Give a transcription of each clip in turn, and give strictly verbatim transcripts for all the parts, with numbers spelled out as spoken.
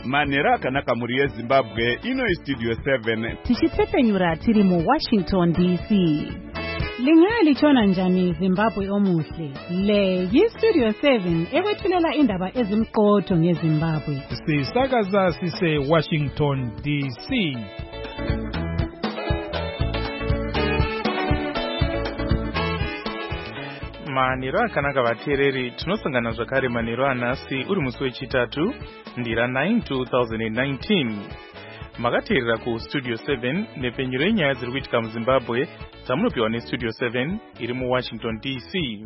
Manhero akanaka muri yeZimbabwe, ino iStudio seven. Tichitsepenyura tiri mu Washington D C. Lingalitshona njani Zimbabwe omuhle? Le yiStudio seven ekwethulela indaba ezimqotho ngeZimbabwe. Sisakaza sise Washington D C. Manhero akanaka vateereri, tinosangana zvakare manhero anhasi uri musi wechitatu ndira nine two thousand nineteen. Makateerera ku Studio seven nepenyuro yenyaya dziri kuitika muZimbabwe dzamunopiwa neStudio seven iri mu Washington D C.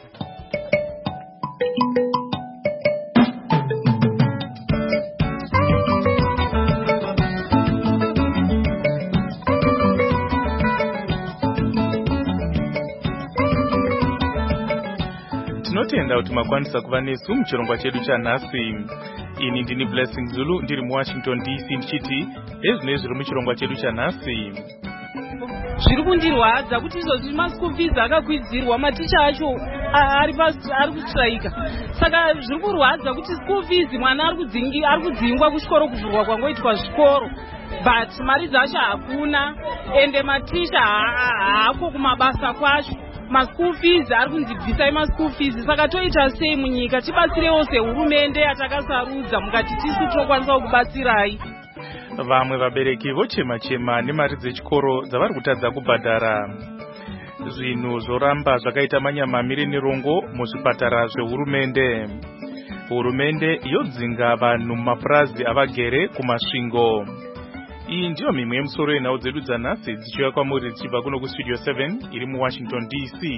Tinotenda kuti makwanisa kuva nesu muchirongwa chedu chanhasi. Ini ndini Blessing Zulu ndiri mu Washington D C ndichiti ezvino zviri muchirongwa chedu chanhasi. Zviri kundirwadza kuti izvozvi maschool fees akakwidzirwa, maticha acho ari ari kustrike. Saka zviri kurwadza kuti school fees mwana ari kudzingi ari kudzingwa kuchikoro kuvhurwa kwangoitwa zvikoro, but mari dzacho hakuna, ende maticha haako kumabasa kwacho. Maschool fees ari kunzibvisai maschool fees. Saka toita sei munyika? Tibatsirewo sehurumende yatakasarudza mukati tisu tokwanisa kubatsirai. Vamwe vabereki vochema chema nemari dzechikoro dzavari kutadza kubhadhara. Zvinhu zvoramba zvakaita manyamamiri nerongo muzvipatara zvehurumende. Hurumende yodzinga vanhu mumapurazi avagere kumasvingo. Iyi ndiyo mimwe yemusoro yenhau dzedu dzanhasi dzichiuya kwamuri dzichibva kuno kuStudio seven iri mu Washington D C.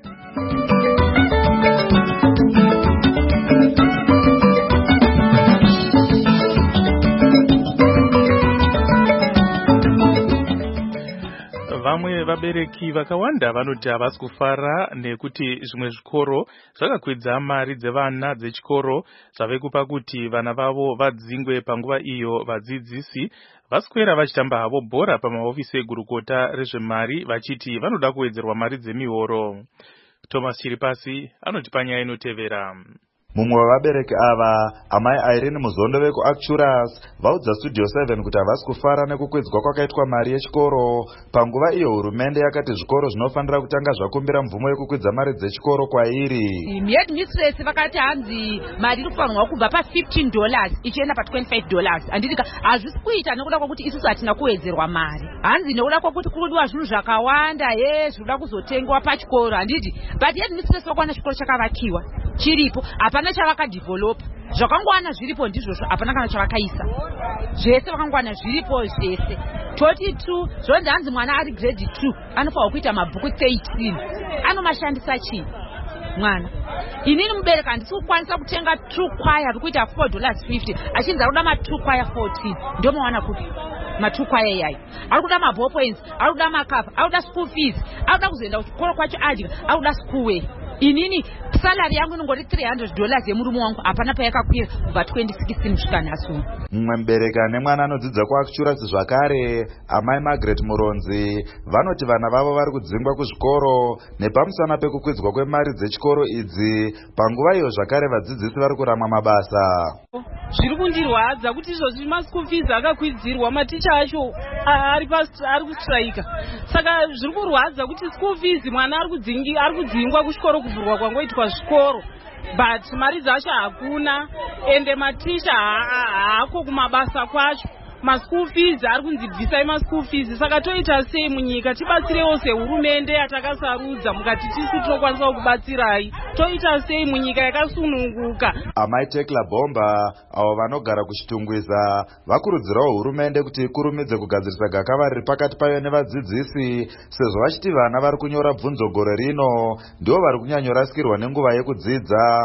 Vamwe vabereki vakawanda vanoti havasi kufara nekuti zvimwe zvikoro zvakakwidza mari dzevana dzechikoro zvave kupa kuti vana vavo vadzingwe panguva iyo vadzidzisi vaswera vachitamba havo bhora pamahofisi egurukota rezvemari vachiti vanoda kuwedzerwa mari dzemihoro. Thomas Chiripasi anoti panyaya inotevera. Mumwe wavabereki ava, amai Irene Muzondove kuActuras, vaudza Studio seven kuti havasi kufara nekukwidzwa kwakaitwa mari yechikoro. Panguva iyo hurumende yakati zvikoro zvinofanira kutanga zvakumbira mvumo yekukwidza mari dzechikoro kwairi. Headmistress vakati hanzi mari inofanirwa kubva pa fifteen dollars ichienda pa twenty-five dollars. Anditi hazvisi kuita nekuda kwokuti isusu hatina kuwedzerwa mari. Hanzi nekuda kwokuti kurudiwa zvinhu zvakawanda, ye zvinoda kuzotengwa pachikoro. Anditi but headmistress vakwana chikoro chakavakiwa chiripo, hapana chavakadevelopa. Zvakangwana zviripo ndizvozvo, hapana kana chavakaisa. Zvese vakangwana zviripo zvese. Toti tu zvonzi hanzi mwana ari grade two anofanirwa kuita mabhuku thirteen. Anomashandisa chii mwana? Inini mubereki handisi kukwanisa kutenga true choir ari kuita four dollars fifty, achinzi ari kuda ma true choir fourteen. Ndio mawana kuti ma true choir yayi ari kuda ma ballpoints, ari kuda makafa, ari kuda school fees, ari kuda kuzoenda kuchikoro kwacho adya, ari kuda school wear. Inini salary yangu inongoti three hundred dollars yemurume wangu, hapana payakakwira kubva twenty sixteen kusvika nhasi. Mumwe mubereki ane mwana anodzidza kuActuras zvakare, amai Margaret Muronzi, vanoti vana vavo vari kudzingwa kuzvikoro nepamusana pekukwidzwa kwemari dzechikoro idzi panguva iyo zvakare vadzidzisi vari kurama mabasa. Zviri kundirwadza kuti izvozvi maschool fees akakwidzirwa, maticha acho ari ari kustrike. Saka zviri kurwadza kuti school fees mwana ari kudzingi ari kudzingwa kuchikoro kuvhurwa kwangoitwa zvikoro, but mari dzacho hakuna, ende maticha haako kumabasa kwacho. Maschool fees ari kunzibvisai maschool fees. Saka toita sei munyika? Tibatsirewo sehurumende yatakasarudza mukati tisu tokwanisa kubatsirai. Toita sei munyika yakasununguka? Amai Tekla Bomba, avo vanogara kuchitungwiza, vakurudzirawo hurumende kuti ikurumidze kugadzirisa gakava riri pakati payo nevadzidzisi, sezvo vachiti vana vari kunyora bvunzo gore rino ndivo vari kunyanyorasikirwa nenguva yekudzidza.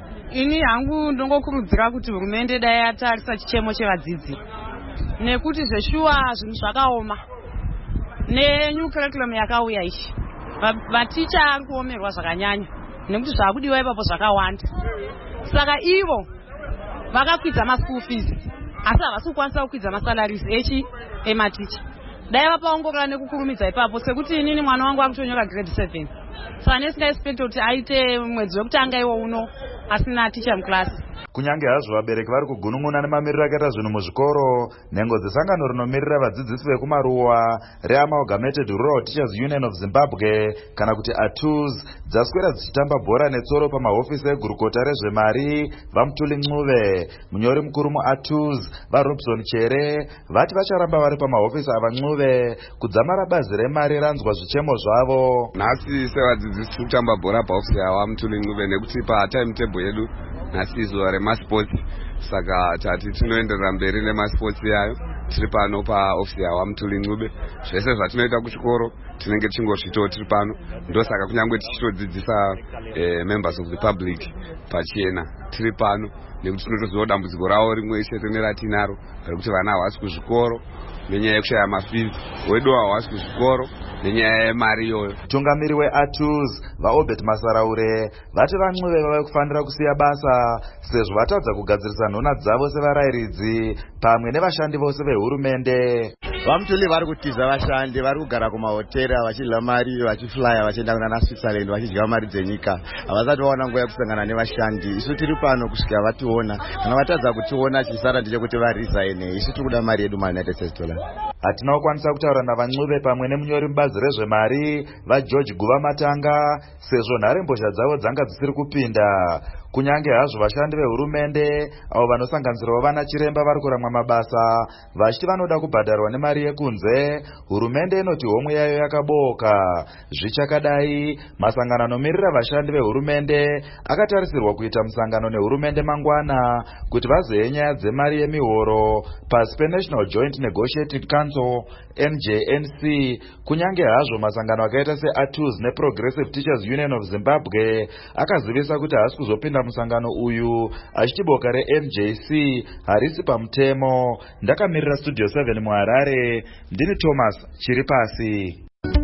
Ini hangu ndongokurudzira kuti hurumende dai yatarisa chichemo chevadzidzi, nekuti zveshuwa zvinhu zvakaoma nenew curriculum yakauya ichi, vaticha ari kuomerwa zvakanyanya nekuti zvakudiwa ipapo zvakawanda. Saka ivo vakakwidza maschool fees asi havasi kukwanisa kukwidza masalaries echi ematicha. Dai vapaongorora nekukurumidza ipapo, sekuti inini mwana wangu akutonyora grade seven. Saka nesingaexpect kuti aite mwedzi wekutanga iwo uno asina ticha muklasi. Kunyange hazvo vabereki vari kugunun'una nemamiriro akaita zvinhu muzvikoro, nhengo dzesangano rinomirira vadzidzisi vekumaruwa reAmalgamated Rural Teachers Union of Zimbabwe kana kuti A T U Z dzaswera dzichitamba bhora netsoro pamahofisi egurukota rezvemari vaMutuli Ncube. Munyori mukuru muA T U Z vaRobson Chere vati vacharamba vari pamahofisi ava Ncube kudzamara bazi remari ranzwa zvichemo zvavo. Nhasi sevadzidzisi tiri kutamba bhora pahofisi yavaMutuli Ncube nekuti patimetable yedu nhasi zuva remasports, saka tati tinoenderera mberi nemasports yayo tiri pano paofisi yavaMutuli Ncube. Zvese zvatinoita kuchikoro tinenge tichingosvitawo tiri pano, ndosaka kunyange tichitodzidzisa eh, members of the public pachena tiri pano, nekuti tinotoziva dambudziko ravo rimwe chete neratinaro rekuti vana havasi kuzvikoro nenyaya yekushaya mafizi, wedu havasi kuzvikoro nenyaya yemari iyoyo. Mutungamiri weA T U Z vaObert Masaraure vati vaNcube vava kufanira kusiya basa sezvo vatadza kugadzirisa nhona dzavo sevarayiridzi pamwe nevashandi vose vehurumende. VaMutuli vari kutiza vashandi, vari kugara kumahotera vachidya mari, vachiflya vachienda kuna Switzerland vachidya mari dzenyika. Havasati vaona nguva yekusangana nevashandi. Isu tiri pano kusvika vationa, kana vatadza kutiona chisara ndechekuti varesign. Isu tiri kuda mari yedu maUnited States dollars. Hatina kukwanisa kutaura navaNcube pamwe nemunyori mubazi rezvemari vaGeorge Guva Matanga sezvo nharembozha dzavo dzanga dzisiri kupinda. Kunyange hazvo vashandi vehurumende avo vanosanganisirawo vana chiremba vari kuramwa mabasa vachiti vanoda kubhadharwa nemari yekunze, hurumende inoti homwe yayo yakaboka. Zvichakadai, masangano anomirira vashandi vehurumende akatarisirwa kuita musangano nehurumende mangwana kuti vazoye nyaya dzemari yemihoro pasi peNational Joint Negotiating Council N J N C. Kunyange hazvo masangano akaita seA T U Z neProgressive Teachers Union of Zimbabwe akazivisa kuti haasi kuzopinda musangano uyu achiti boka reM J C harisi pamutemo. Ndakamirira Studio seven muHarare, ndini Thomas Chiripasi.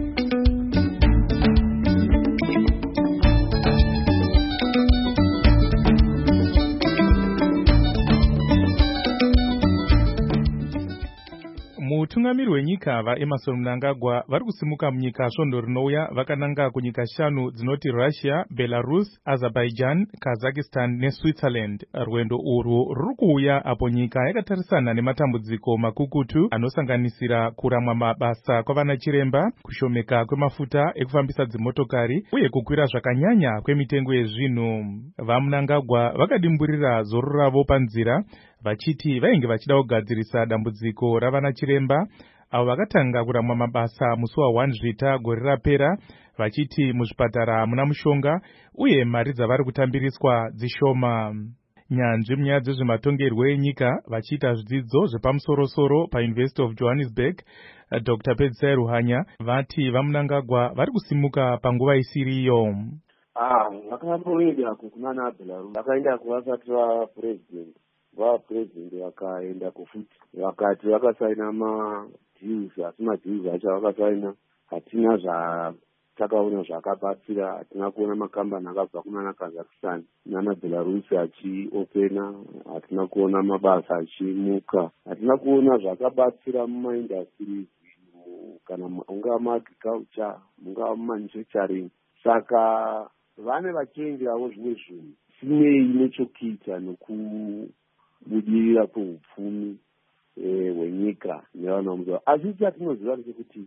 Mutungamiri wenyika vaEmmerson Mnangagwa vari kusimuka munyika svondo rinouya vakananga kunyika shanu dzinoti Russia, Belarus, Azerbaijan, Kazakhstan neSwitzerland. Rwendo urwu ruri kuuya apo nyika yakatarisana nematambudziko makukutu anosanganisira kuramwa mabasa kwavana chiremba, kushomeka kwemafuta ekufambisa dzimotokari uye kukwira zvakanyanya kwemitengo yezvinhu. VaMnangagwa vakadimburira zororo ravo panzira vachiti vainge vachida kugadzirisa dambudziko ravana chiremba avo vakatanga kuramwa mabasa musi wa first Zvita gore rapera, vachiti muzvipatara hamuna mushonga uye mari dzavari kutambiriswa dzishoma. Nyanzvi munyaya dzezvematongerwo enyika vachiita zvidzidzo zvepamusorosoro paUniversity of Johannesburg, Doctor Pedzisai Ruhanya vati vaMnangagwa vari kusimuka panguva isiriyo. Ah, vakaenda kunana Belarus, vakaenda kuvasati vapresident vapresident vakaenda kufuti vakati vakasaina madeals, asi madeals acho vakasaina hatina zvatakaona zvakabatsira. Hatina kuona makambani akabva kunana Kazakhstan nana Belarus achiopena, hatina kuona mabasa achimuka, hatina kuona zvakabatsira mumaindastries kana ungava maagriculture mungava mumanufacturing. Saka vane vachenjerawo zvimwe zvinhu sinei nechokuita nekubudirira kweupfumi hwenyika nevana muzo. Asi chatinoziva ndechekuti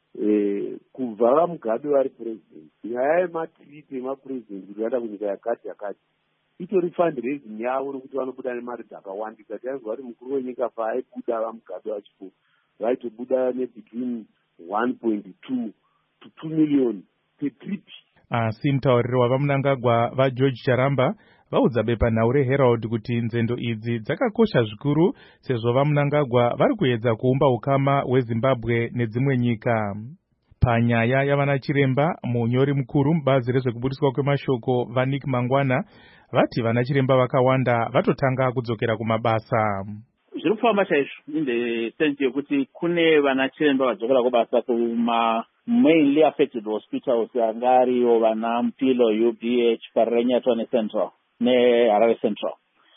kubva vaMugabe vari president, nyaya yematrip emapresident kuti vaenda kunyika yakati yakati itori fundraising yavo nokuti vanobuda nemari dzakawandisa. Taizwa kuti mukuru wenyika paaibuda vaMugabe vachipo vaitobuda nebetween one point two to two million per trip. Asi mutauriri wavaMnangagwa vaGeorge Charamba vaudza bepanhau reHerald kuti nzendo idzi dzakakosha zvikuru sezvo vaMnangagwa vari kuedza kuumba ukama hweZimbabwe nedzimwe nyika. Panyaya yavana chiremba, munyori mukuru mubazi rezvekubudiswa kwemashoko vaNick Mangwana vati vana chiremba vakawanda vatotanga kudzokera kumabasa. Zviri kufamba chaizvo in the sense yokuti kune vana chiremba vadzokera kubasa kuma mainly affected hospitals angariyo vana Mpilo, U B H, Parenyato neCentral neHarare Central.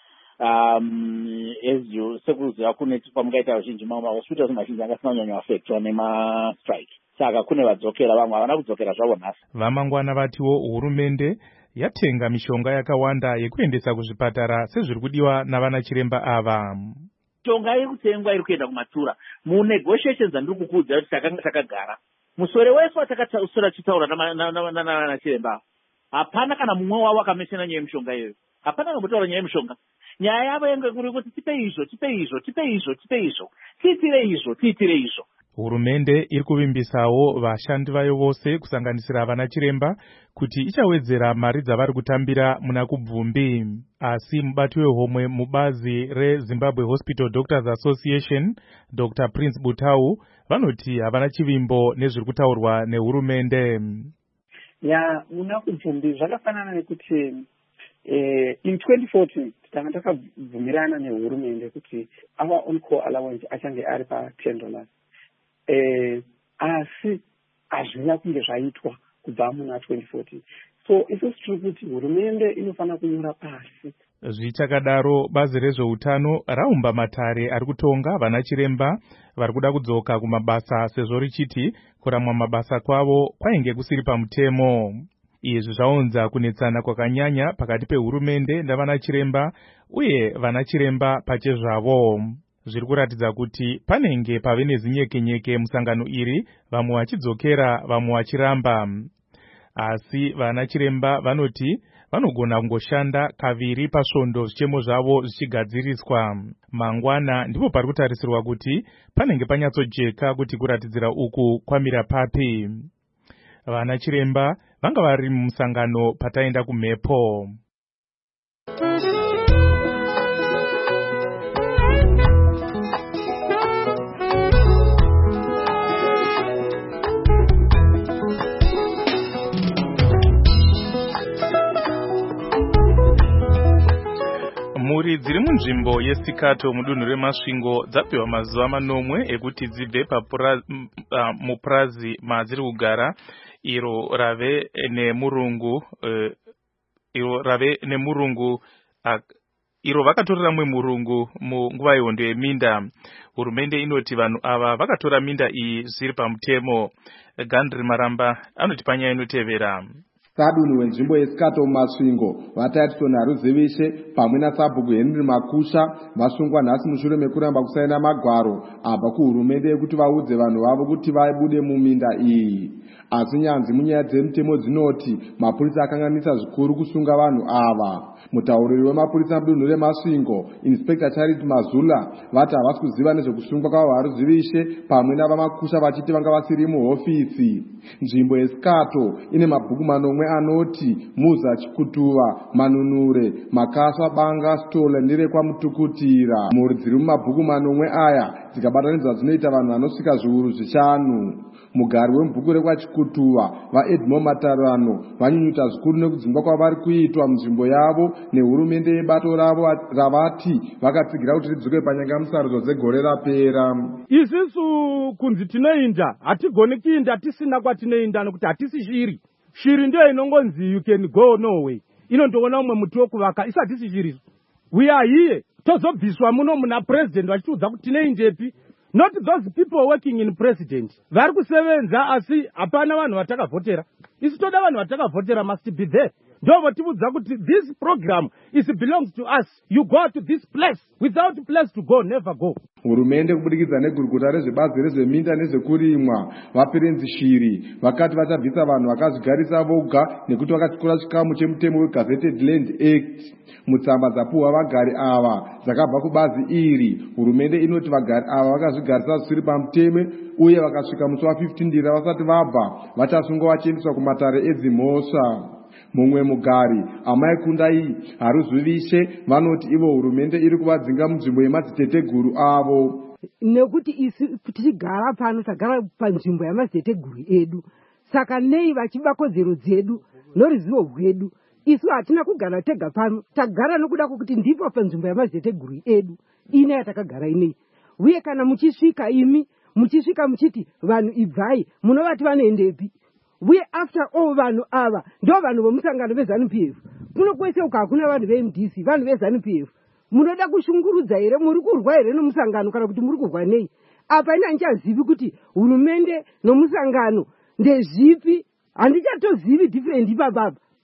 Um, as you sekuziva kune pamukaita vazhinji mamwe mahospitals mazhinji angasina kunyanya affectwa nema-strike. Saka kune vadzokera, vamwe havana kudzokera zvavo nhasi. VaMangwana vatiwo hurumende yatenga mishonga yakawanda yekuendesa kuzvipatara sezviri kudiwa navana chiremba ava. Mishonga iri kutengwa iri kuenda kumatura munegotiations andiri kukuudza kuti takanga takagara musore wese watakasora tichitaura navana chiremba hapana kana mumwe wavo akameshana nyaya yemishonga iyoyo. Hapana kambotaura nyaya yemishonga. Nyaya yavo yange kuri kuti tipe izvo tipe izvo tipe izvo tipe izvo tiitire izvo tiitire izvo. Hurumende iri kuvimbisawo vashandi vayo vose kusanganisira vana chiremba kuti ichawedzera mari dzavari kutambira muna kubvumbi. Asi mubati wehomwe mubazi reZimbabwe Hospital Doctors Association Doctor Prince Butau vanoti havana chivimbo nezviri kutaurwa nehurumende. Ya muna kubvumbi zvakafanana nekuti eh, in twenty fourteen tanga takabvumirana nehurumende kuti our on call allowance achange ari pa ten dollars. Eh, asi hazvina kunge zvaitwa kubva muna twenty fourteen. So isusu tiri kuti hurumende inofana kunyora pasi. Zvichakadaro bazi rezveutano raumba matare ari kutonga vana chiremba vari kuda kudzoka kumabasa sezvo richiti kuramwa mabasa kwavo kwainge kusiri pamutemo. Izvi zvaunza kunetsana kwakanyanya pakati pehurumende navana chiremba uye vana chiremba pachezvavo. Zviri kuratidza kuti panenge pave nezinyekenyeke musangano iri, vamwe vachidzokera vamwe vachiramba. Asi vana chiremba vanoti vanogona kungoshanda kaviri pasvondo zvichemo zvavo zvichigadziriswa. Mangwana ndipo pari kutarisirwa kuti panenge panyatsojeka kuti kuratidzira uku kwamira papi. Vana chiremba vanga vari mumusangano pataenda kumhepo. Mhuri dziri munzvimbo yeSikato mudunhu reMasvingo dzapiwa mazuva manomwe ekuti dzibve mupurazi madziri kugara iro rave nemurungu uh, iro rave nemurungu uh, iro vakatorera mwe murungu munguva yehondo yeminda. Hurumende inoti vanhu ava vakatora minda iyi zviri pamutemo. Gandri Maramba anoti panyaya inotevera. Sadunhu wenzvimbo yeSikato muMasvingo vaTatiso Nharuzivishe pamwe naSabhuku Henry Makusha vasungwa nhasi mushure mekuramba kusaina magwaro abva kuhurumende yekuti vaudze vanhu vavo kuti vabude muminda iyi. Asi nyanzvi munyaya dzemutemo dzinoti mapurisa akanganisa zvikuru kusunga vanhu ava. Mutauriri wemapurisa mudunhu reMasvingo Inspector Charity Mazula vati havasi kuziva nezvekusungwa kwaVaruzivishe pamwe navaMakusha vachiti vanga vasiri muhofisi. Nzvimbo yeSikato ine mabhuku manomwe anoti Muza Chikutuva, Manunure, Makaswa, Banga, Stola ndirekwa Mutukutira. Mhuri dziri mumabhuku manomwe aya dzikabatanidzwa dzinoita vanhu vanosvika zviuru zvishanu. Mugari wemubhuku rekwa Chikutuva vaEdmond Matarano vanyunyuta zvikuru nekudzingwa kwavari kuitwa munzvimbo yavo nehurumende yebato ravo ravati vakatsigira kuti ridzoke panyangamusarudzo dzegore rapera. Isusu kunzi tinoinda hatigoni kuinda tisina kwatinoinda nokuti hatisi shiri. Shiri ndiyo inongonzi you can go nowhere. Inondoona umwe muti wokuvaka isati shiri. We are here. Tozobviswa muno muna president vachitiudza kuti tinoindepi. Not those people working in president. Vari kusevenza asi hapana vanhu vatakavhotera. Isu toda vanhu vatakavhotera must be there. Ndo votiudza kuti this program is belongs to us. You go to this place. Without place to go, never go. Hurumende kubudikidza negurukota rezvebazi rezveminda nezvekurimwa vaperenzi shiri vakati vachabvisa vanhu vakazvigarisa voga nekuti vakatyora chikamu chemutemo weGazetted Land Act. Mutsamba dzapuhwa vagari ava dzakabva kubazi iri. Hurumende inoti vagari ava vakazvigarisa zvisiri pamutemo uye vakasvika musi wa15 ndira vasati vabva vachasungwa vachiendeswa kumatare edzimhosva. Mumwe mugari amai Kundai Haruzivishe vanoti ivo hurumende iri kuvadzinga munzvimbo yemadziteteguru avo. Nekuti isi tichigara pano tagara panzvimbo yamadziteteguru edu. Saka nei vachiba kodzero dzedu noruzivo rwedu. Isu hatina kugara tega pano, tagara nokuda kwokuti ndipo panzvimbo yamadziteteguru edu. Ine yatakagara inei. Uye kana muchisvika imi, muchisvika muchiti vanhu ibvai, munovati vanoendepi? We after all vanhu ava ndo vanhu vomusangano veZANU-P F. Kuno kwese uko hakuna vanhu veM D C, vanhu veZANU-P F. Munoda kushungurudza here, muri kurwa here nomusangano kana kuti muri kurwa nei? Apa ina ndichazivi kuti hurumende nomusangano ndezvipi? Handichatozivi different ipapapa.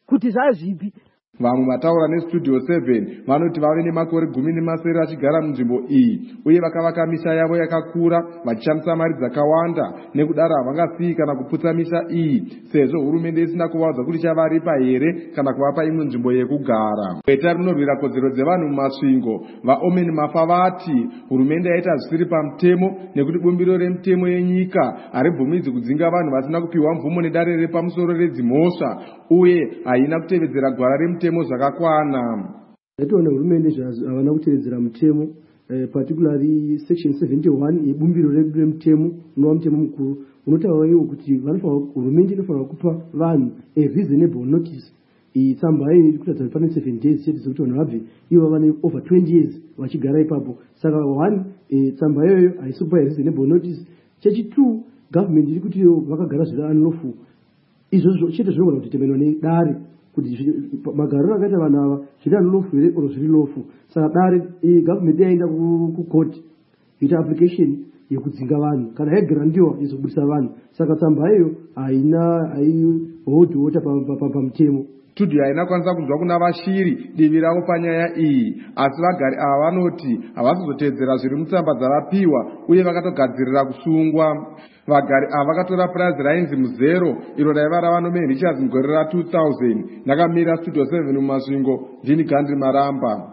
kuti zvazvipi. vamwe vataura nestudio seven vanoti vave nemakore gumi nemasere vachigara munzvimbo iyi uye vakavaka misha yavo yakakura vachishandisa mari dzakawanda. nekudaro havangasiyi kana kuputsa misha iyi sezvo hurumende isina kuvaudza kuti chavaripa here kana kuvapa imwe nzvimbo yekugara. gweta rinorwira kodzero dzevanhu mumasvingo vaomen mafa vati hurumende yaita zvisiri pamutemo nekuti bumbiro remutemo yenyika haribvumidzi kudzinga vanhu vasina kupiwa mvumo nedare repamusoro redzimhosva uye haina kutevedzera gwara remutemo zvakakwana. Yatoona hurumende havana kutevedzera mutemo, particularly section seventy-one yebumbiro remutemo unova mutemo mukuru unotaura iwo kuti hurumende inofanira kupa vanhu a reasonable notice. Tsamba iyi iri kuratidza kuti pane seven days chete zvokuti vanhu vabve ivo vane over twenty years vachigara ipapo. Saka one tsamba iyoyo haisi kupa a reasonable notice. Chechi-two government iri kuti vakagara zviri unlawful. Izvo chete zvinogona kutetemenwa nedare kuti magariro akaita vanhu ava zviri unlawful here oro zviri lawful. Saka dare government yaenda kukoti kuita application yekudzinga vanhu kana yagrandiwa izobudisa vanhu. Saka tsamba iyo haina haihodhi wota pamutemo. Studio haina kwanisa kunzwa kuna vashiri divi ravo panyaya iyi, asi vagari ava vanoti havazozotedzera zviri mutsamba dzavapiwa uye vakatogadzirira kusungwa. Vagari ava vakatora prize rainzi muzero iro raiva ravanomeni Richards mugore ra two thousand. Ndakamira Studio seven mumasvingo ndini Gandhi Maramba.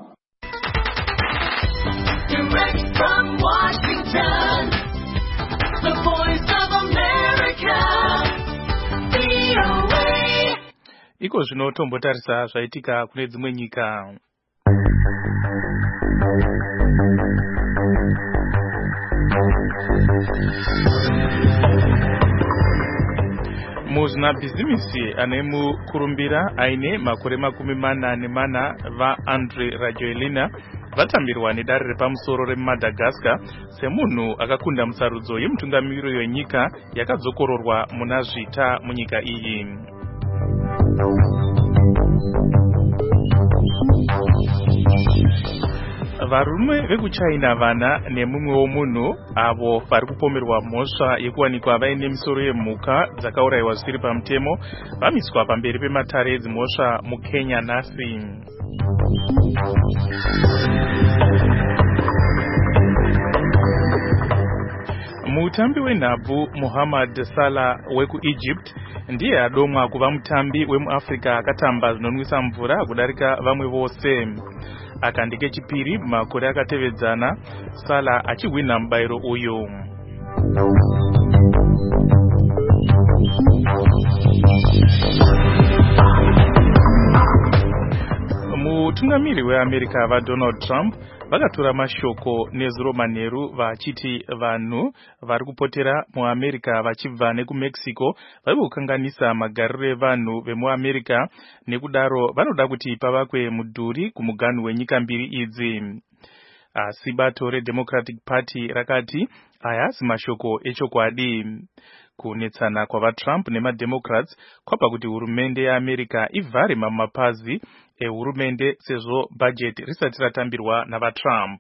Direct from Washington, the voice of America, V O A. Iko zvino tombotarisa zvaitika kune dzimwe nyika. Muzvinabhizimisi ane mukurumbira aine makore makumi mana nemana vaAndry Rajoelina vatambirwa nedare repamusoro reMadagascar semunhu akakunda musarudzo yemutungamiriri wenyika yakadzokororwa muna zvita munyika iyi. Varume vekuchina vana nemumwewo munhu avo vari kupomerwa mhosva yekuwanikwa vaine misoro yemhuka dzakaurayiwa zvisiri pamutemo vamiswa pamberi pematare edzimhosva muKenya nhasi. Mutambi wenhabvu Mohamed Salah wekuEgypt ndiye adomwa kuva mutambi wemuAfrica akatamba zvinonwisa mvura kudarika vamwe vose. Akandi kechipiri makore akatevedzana Salah achihwina mubayiro uyu. Mutungamiri weAmerica vaDonald Trump vakatora mashoko nezuro manheru vachiti vanhu vari kupotera muAmerica vachibva nekuMexico vari kukanganisa magariro evanhu vemuAmerica nekudaro vanoda kuti pavakwe mudhuri kumuganhu wenyika mbiri idzi. Asi bato reDemocratic Party rakati aya hasi mashoko echokwadi. Kunetsana kwavaTrump nemaDemocrats kwabva kuti hurumende yeAmerica ivhare mamapazi ehurumende sezvo budget risati ratambirwa navaTrump.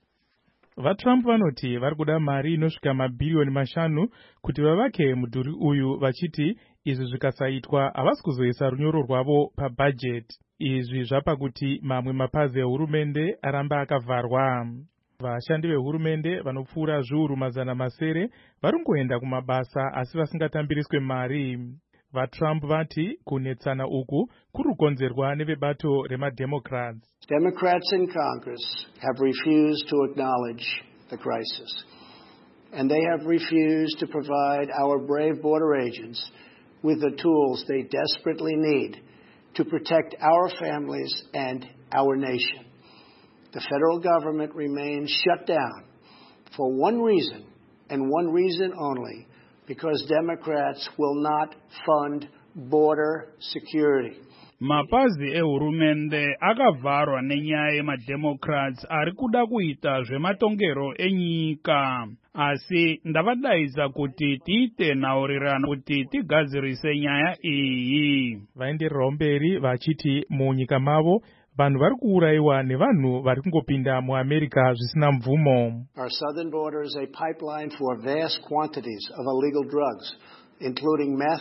VaTrump vanoti vari kuda mari inosvika mabhiriyoni mashanu kuti vavake mudhuri uyu vachiti izvi zvikasaitwa havasi kuzoisa runyoro rwavo pabudget. Izvi zvapa kuti mamwe mapazi ehurumende aramba akavharwa. Vashandi vehurumende vanopfuura zviuru mazana masere vari kungoenda kumabasa asi vasingatambiriswe mari. VaTrump vati kunetsana uku kuri kukonzerwa nevebato remademocrats. Democrats in Congress have refused to acknowledge the crisis, and they have refused to provide our brave border agents with the tools they desperately need to protect our families and our nation. The federal government remains shut down for one reason and one reason only, because Democrats will not fund border security. Mapazi ehurumende akavharwa nenyaya yemademocrats ari kuda kuita zvematongero enyika. Asi ndavadaidza kuti tiite nhaurirano kuti tigadzirise nyaya iyi. Vaendererawo mberi vachiti munyika mavo vanhu vari kuurayiwa nevanhu vari kungopinda muAmerica zvisina mvumo. Our southern border is a pipeline for vast quantities of illegal drugs, including meth,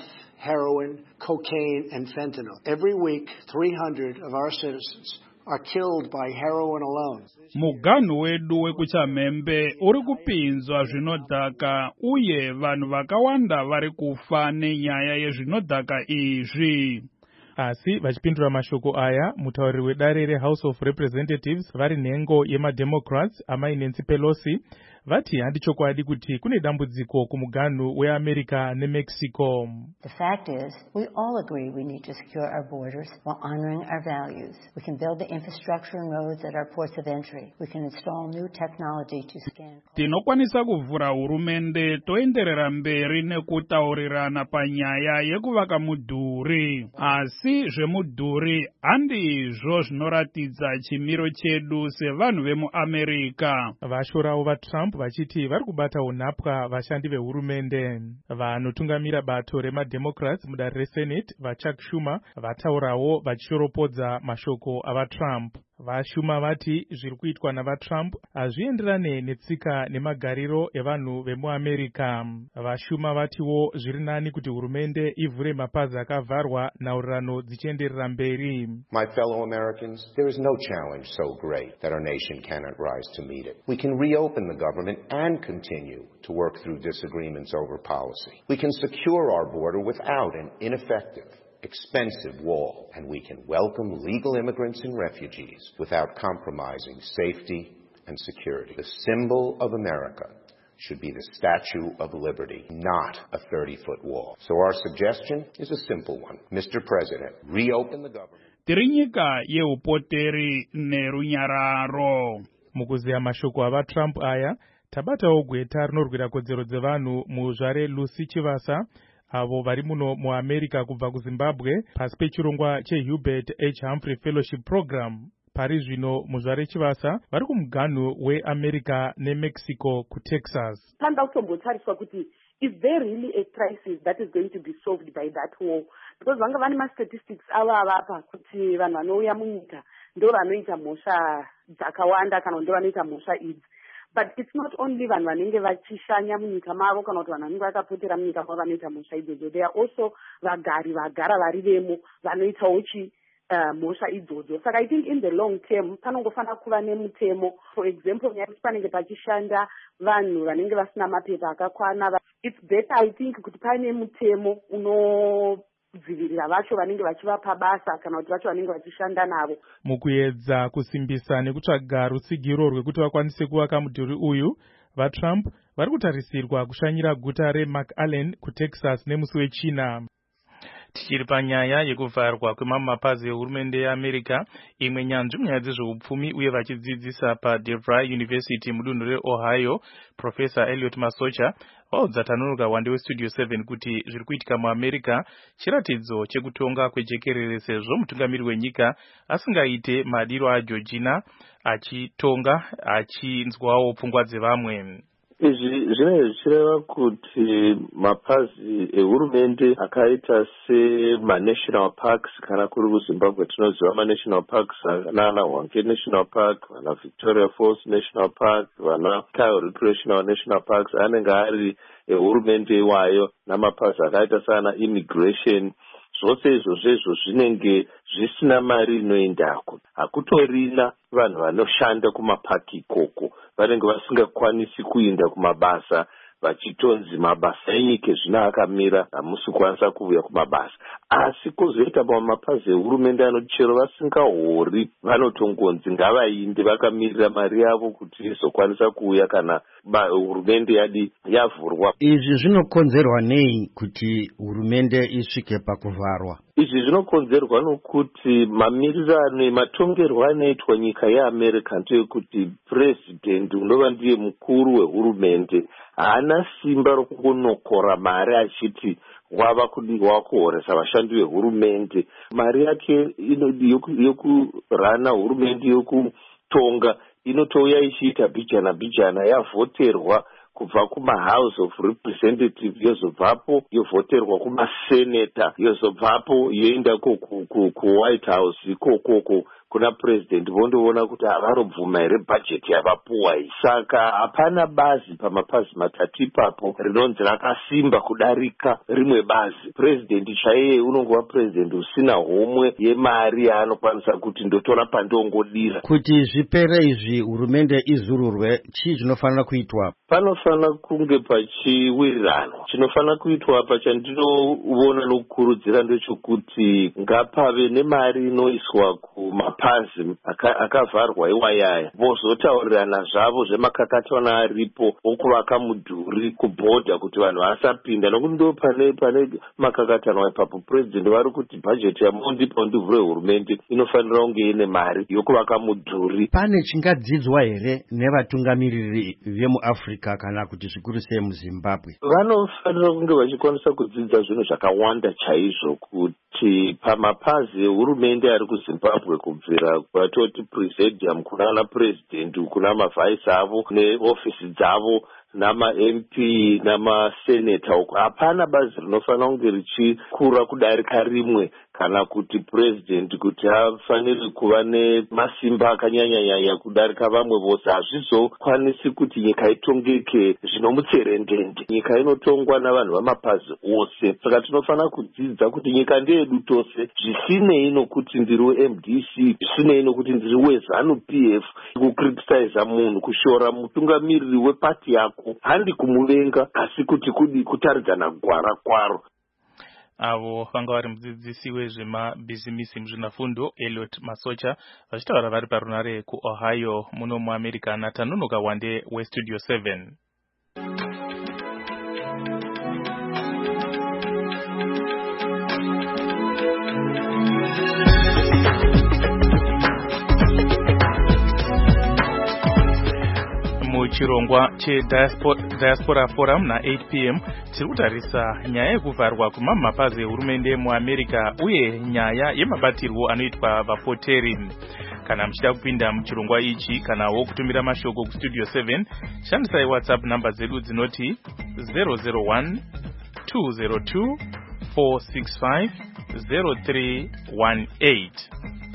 heroin, cocaine, and fentanyl. Every week, three hundred of our citizens are killed by heroin alone. Muganhu wedu wekuchamhembe uri kupinzwa zvinodhaka uye vanhu vakawanda vari kufa nenyaya yezvinodhaka izvi. Asi vachipindura mashoko aya, mutauriri wedare reHouse of Representatives vari nhengo yemademocrats amai Nancy Pelosi vati handichokwadi kuti kune dambudziko kumuganhu weAmerica neMexico. The fact is, we all agree we need to secure our borders while honoring our values. We can build the infrastructure and roads at our ports of entry. We can install new technology to scan. Tinokwanisa kuvhura hurumende toenderera mberi nekutaurirana panyaya yekuvaka mudhuri. Asi zvemudhuri handizvo zvinoratidza chimiro chedu sevanhu vemuAmerica. Vashorawo vaTrump vachiti vari kubata unhapwa vashandi vehurumende. Vanotungamira bato remademocrats mudare reSenate vaChuck Schumer vataurawo vachishoropodza mashoko avaTrump. Vashuma vati zviri kuitwa navaTrump hazvienderane netsika nemagariro evanhu vemuAmerica. Vashuma vatiwo zviri nani kuti hurumende ivhure mapazi akavharwa nhaurirano dzichienderera mberi. My fellow Americans, there is no challenge so great that our nation cannot rise to meet it. We can reopen the government and continue to work through disagreements over policy. We can secure our border without an ineffective, expensive wall, and we can welcome legal immigrants and refugees without compromising safety and security. The symbol of America should be the Statue of Liberty, not a thirty-foot wall. So our suggestion is a simple one. Mister President, reopen the government. Tiri nyika yeupoteri nerunyararo. Mukuziya mashoko avaTrump aya, tabatawo gweta rinorwira kodzero dzevanhu muzvare Lucy Chivasa avo vari muno muAmerica kubva kuZimbabwe pasi pechirongwa cheHubert H. Humphrey Fellowship Program. Pari zvino muzvare Chivasa vari kumuganhu weAmerica neMexico kuTexas. Panda kutombotariswa kuti is there really a crisis that is going to be solved by that war? Because vanga vane ma-statistics ava avapa kuti vanhu vanouya munyika ndo vanoita mhosva dzakawanda kana ndo vanoita mhosva idzi. But it's not only vanhu vanenge vachishanya munyika mavo kana kuti vanhu vanenge vakapotera munyika mavo vanoita mhosva idzodzo. There are also vagari vagara vari vemo vanoitawo chi uh, mhosva idzodzo. Saka I think in the long term panongofanira kuva nemutemo. For example, nyari panenge pachishanda vanhu vanenge vasina mapepa akakwana. It's better I think kuti pane mutemo uno dzivirira vacho vanenge vachivapa basa kana kuti vacho vanenge vachishanda navo. Mukuedza kusimbisa nekutsvaga rutsigiro rwekuti vakwanise kuvaka mudhuri uyu, vaTrump vari kutarisirwa kushanyira guta reMcAllen kuTexas nemusi wechina. Tichiri panyaya yekuvharwa kwemamwe mapazi ehurumende yeAmerica, imwe nyanzvi munyaya dzezveupfumi uye vachidzidzisa paDeVry University mudunhu reOhio, Professor Elliot Masocha vaudza tanuruka wande weStudio seven kuti zviri kuitika muAmerica chiratidzo chekutonga kwejekerere sezvo mutungamiri wenyika asingaite madiro aJeorgina achitonga achinzwawo pfungwa dzevamwe. Izvi zvinenge zvichireva kuti mapazi ehurumende akaita sema-national parks kana kuri kuZimbabwe tinoziva ma-national parks vana Hwange National Park, vana Victoria Falls National Park, vana Kyle Recreational National Parks anenge ari ehurumende iwayo, namapazi akaita sana immigration. Zvose izvozvo zvinenge zvisina mari inoendako. Hakutorina vanhu vanoshanda kumapaki ikoko, vanenge vasingakwanisi kuenda kumabasa vachitonzi mabasa enyika zvino akamira hamusi kwanisa kuuya kumabasa. Asi kozoita pamwe mapazi ehurumende anoti chero vasingahori vanotongonzi ngavainde vakamirira mari yavo kuti izokwanisa kuuya kana hurumende yadi yavhurwa. Izvi zvinokonzerwa nei kuti hurumende isvike pakuvharwa? Izvi zvinokonzerwa nokuti mamirirano matongerwo anoitwa nyika yeAmerica ndeyekuti president unova ndiye mukuru wehurumende haana simba rokungonokora mari achiti wava kudiwa kuhoresa vashandi vehurumende. Mari yake yokurana hurumende yokutonga inotouya ichiita bijana bijana yavhoterwa kubva kumahouse of representative yozobvapo yovhoterwa kumaseneta yozobvapo yoenda kuwhite house ikokoko kuna president vondoona kuti havarobvuma here bhajeti yavapuwa iyi. Saka hapana bazi pamapazi matatu ipapo rinonzi rakasimba kudarika rimwe bazi. President chaiye unongova president usina homwe yemari yaanokwanisa kuti ndotora pandongodira. Kuti zvipere izvi hurumende izururwe, chii zvinofanira kuitwa? Panofanira kunge pachiwirirana. Chinofanira kuitwa apa chandinoona nokukurudzira ndechekuti ngapave nemari inoiswa kumapazi akavharwa iwayaya, vozotaurirana zvavo zvemakakatwana aripo okuvaka mudhuri kubhodha kuti vanhu vasapinda, nokuti ndo pane pane makakatanwa ipapo president vari kuti bhajeti yamondipa ndivhure hurumende inofanira kunge ine mari yokuvaka mudhuri. Pane chingadzidzwa here nevatungamiriri vemuAfrica kana kuti zvikuru sei muZimbabwe? Vanofanira kunge vachikwanisa kudzidza zvinhu zvakawanda chaizvo kuti pamapazi ehurumende ari kuZimbabwe, kubvira kwatoti presidium kunana president, kuna mavhaisi avo neofisi dzavo nama-M P namaseneta uko, hapana bazi rinofanira kunge richikura kudarika rimwe, kana kuti president kuti afaniri kuva nemasimba akanyanyanyanya kudarika vamwe vose. Hazvizokwanisi kuti nyika itongeke zvinomutserendende. Nyika inotongwa navanhu vamapazi ose. Saka tinofanira kudzidza kuti nyika ndeyedu tose, zvisinei nokuti ndiri we-M D C, zvisinei nokuti ndiri we-ZANU P F. Kukriticiza munhu, kushora mutungamiriri wepati yako handi kumuvenga, asi kuti kudi kutaridzana gwara kwaro. Avo vanga vari mudzidzisi wezvemabhizimisi muzvinafundo Elliot Masocha vachitaura vari parunare kuOhio muno muAmerica. Natanonoka Wande weStudio seven. Muchirongwa cheDiaspora Forum na eight p m tiri kutarisa nyaya yekuvharwa kwemamapazi ehurumende muAmerica uye nyaya yemabatirwo anoitwa vapoteri. Kana muchida kupinda muchirongwa ichi kana wo kutumira mashoko kuStudio seven, shandisai WhatsApp namba dzedu dzinoti zero zero one two zero two four six five zero three one eight.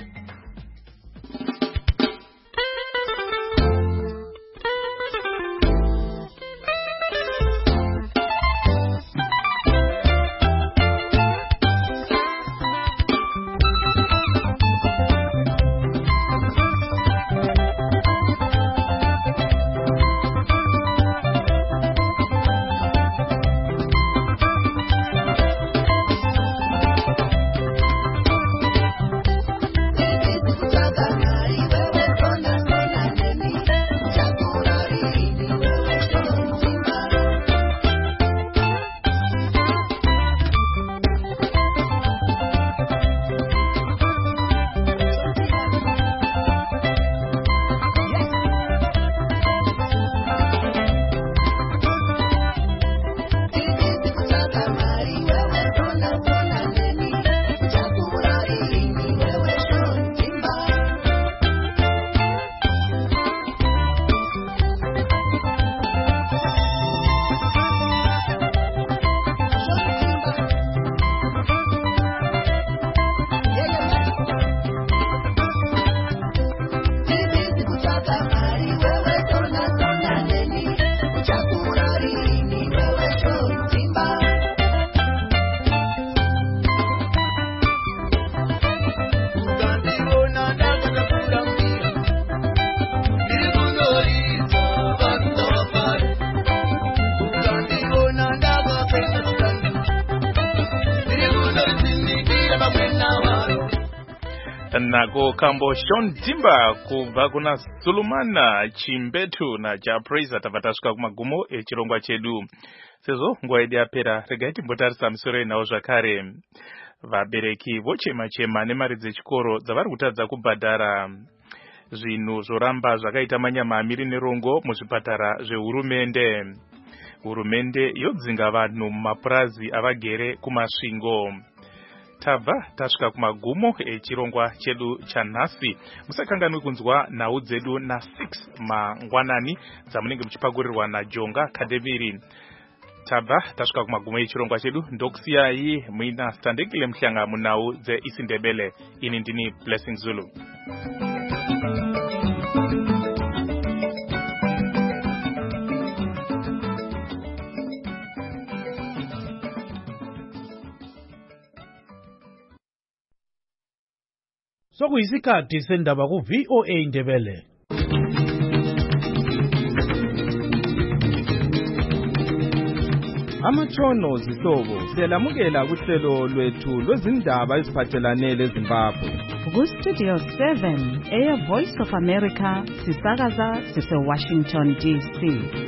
Nako kambo Sean Timba kubva kuna Sulumana Chimbetu na Japraiser tavatasuka kumagumo echirongwa chedu. Sezo nguva yedu yapera, regai timbotarisa misoro inawo zvakare. Vabereki vochema chema nemari dzechikoro dzavari kutadza kubhadhara. Zvinhu zvoramba zvakaita manyamamiri nerongo muzvipatara zvehurumende. Hurumende yodzinga vanhu mumapurazi avagere kumasvingo. Tabva tasvika kumagumo echirongwa chedu chanhasi. Musakanganwe kunzwa nhau dzedu na six mangwanani dzamunenge muchipakurirwa naJonga Kadeviri. Tabva tasvika kumagumo echirongwa chedu, ndokusiyai muina Standekile Mhlanga munhau dzeIsindebele. Ini ndini Blessing Zulu. Sokuyisikhathi sendaba ku V O A Ndebele. Amatshono zihlobo siyalamukela kuhlelo lwethu lwezindaba eziphathelane leZimbabwe. Ku-Studio seven, Air Voice of America, sisakaza sise-Washington D C.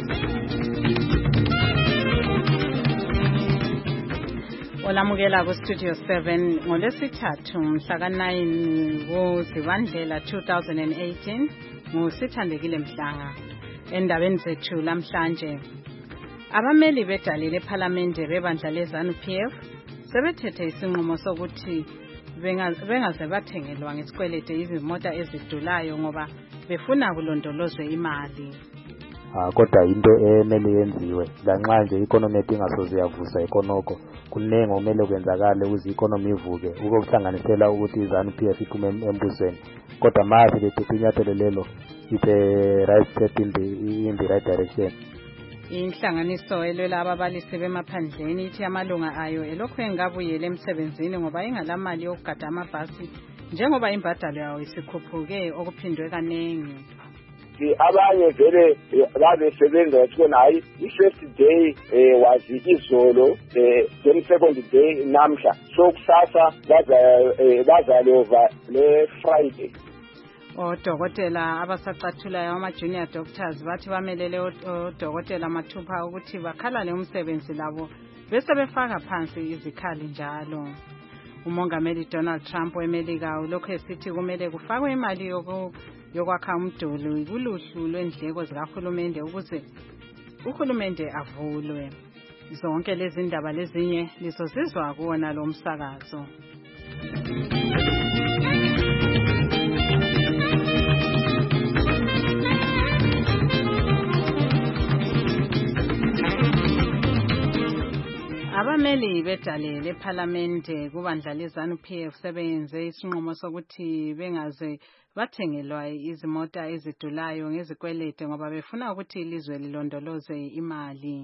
Olamukela ku-Studio seven ngolwesithathu mhla ka-nine kuZibandlela two thousand eighteen ngusithandekile Mhlanga. Endabeni zethu lamhlanje, abameli bedale lephalamende bebandla leZANU P F sebethethe isinqumo sokuthi bengaze bathengelwa ngesikwelede izimota ezidulayo ngoba befuna kulondolozwe imali. Ah kodwa into emele yenziwe lanxa nje economy ingasoze yavusa ekonoko kunengo kumele kwenzakala ukuze economy ivuke ukuhlanganisela ukuthi iZANU P F iphume embusweni kodwa manje bethethe inyathelo lelo it's a right step in the in the right direction. Inhlanganiso elwela ababalisi bemaphandleni ithi amalunga ayo elokhu engabuyele emsebenzini ngoba ingalamali yokugada amabhasi njengoba imbadalo yawo isikhuphuke okuphindwe kanengi. Abanye vele babesebenza bathona hayi i-first day was izolo, then second day namhla, so kusasa bazalova le Friday. Odokotela abasacathulayo ama-junior doctors bathi bamelele odokotela mathupha ukuthi bakhalale umsebenzi labo bese befaka phansi izikhali njalo. Umongameli Donald Trump weMelika ulokhu esithi kumele kufakwe imali yokwakha umduli kuluhlu lwendleko zikahulumende ukuze uhulumende avulwe. Zonke lezi ndaba lezinye lizozizwa kuwona lo msakazo. Abameli bedale lephalamende kubandla leZANU P F sebenze isinqumo sokuthi bengaze bathengelwa izimota ezidulayo ngezikwelede ngoba befuna ukuthi ilizwe lilondoloze imali.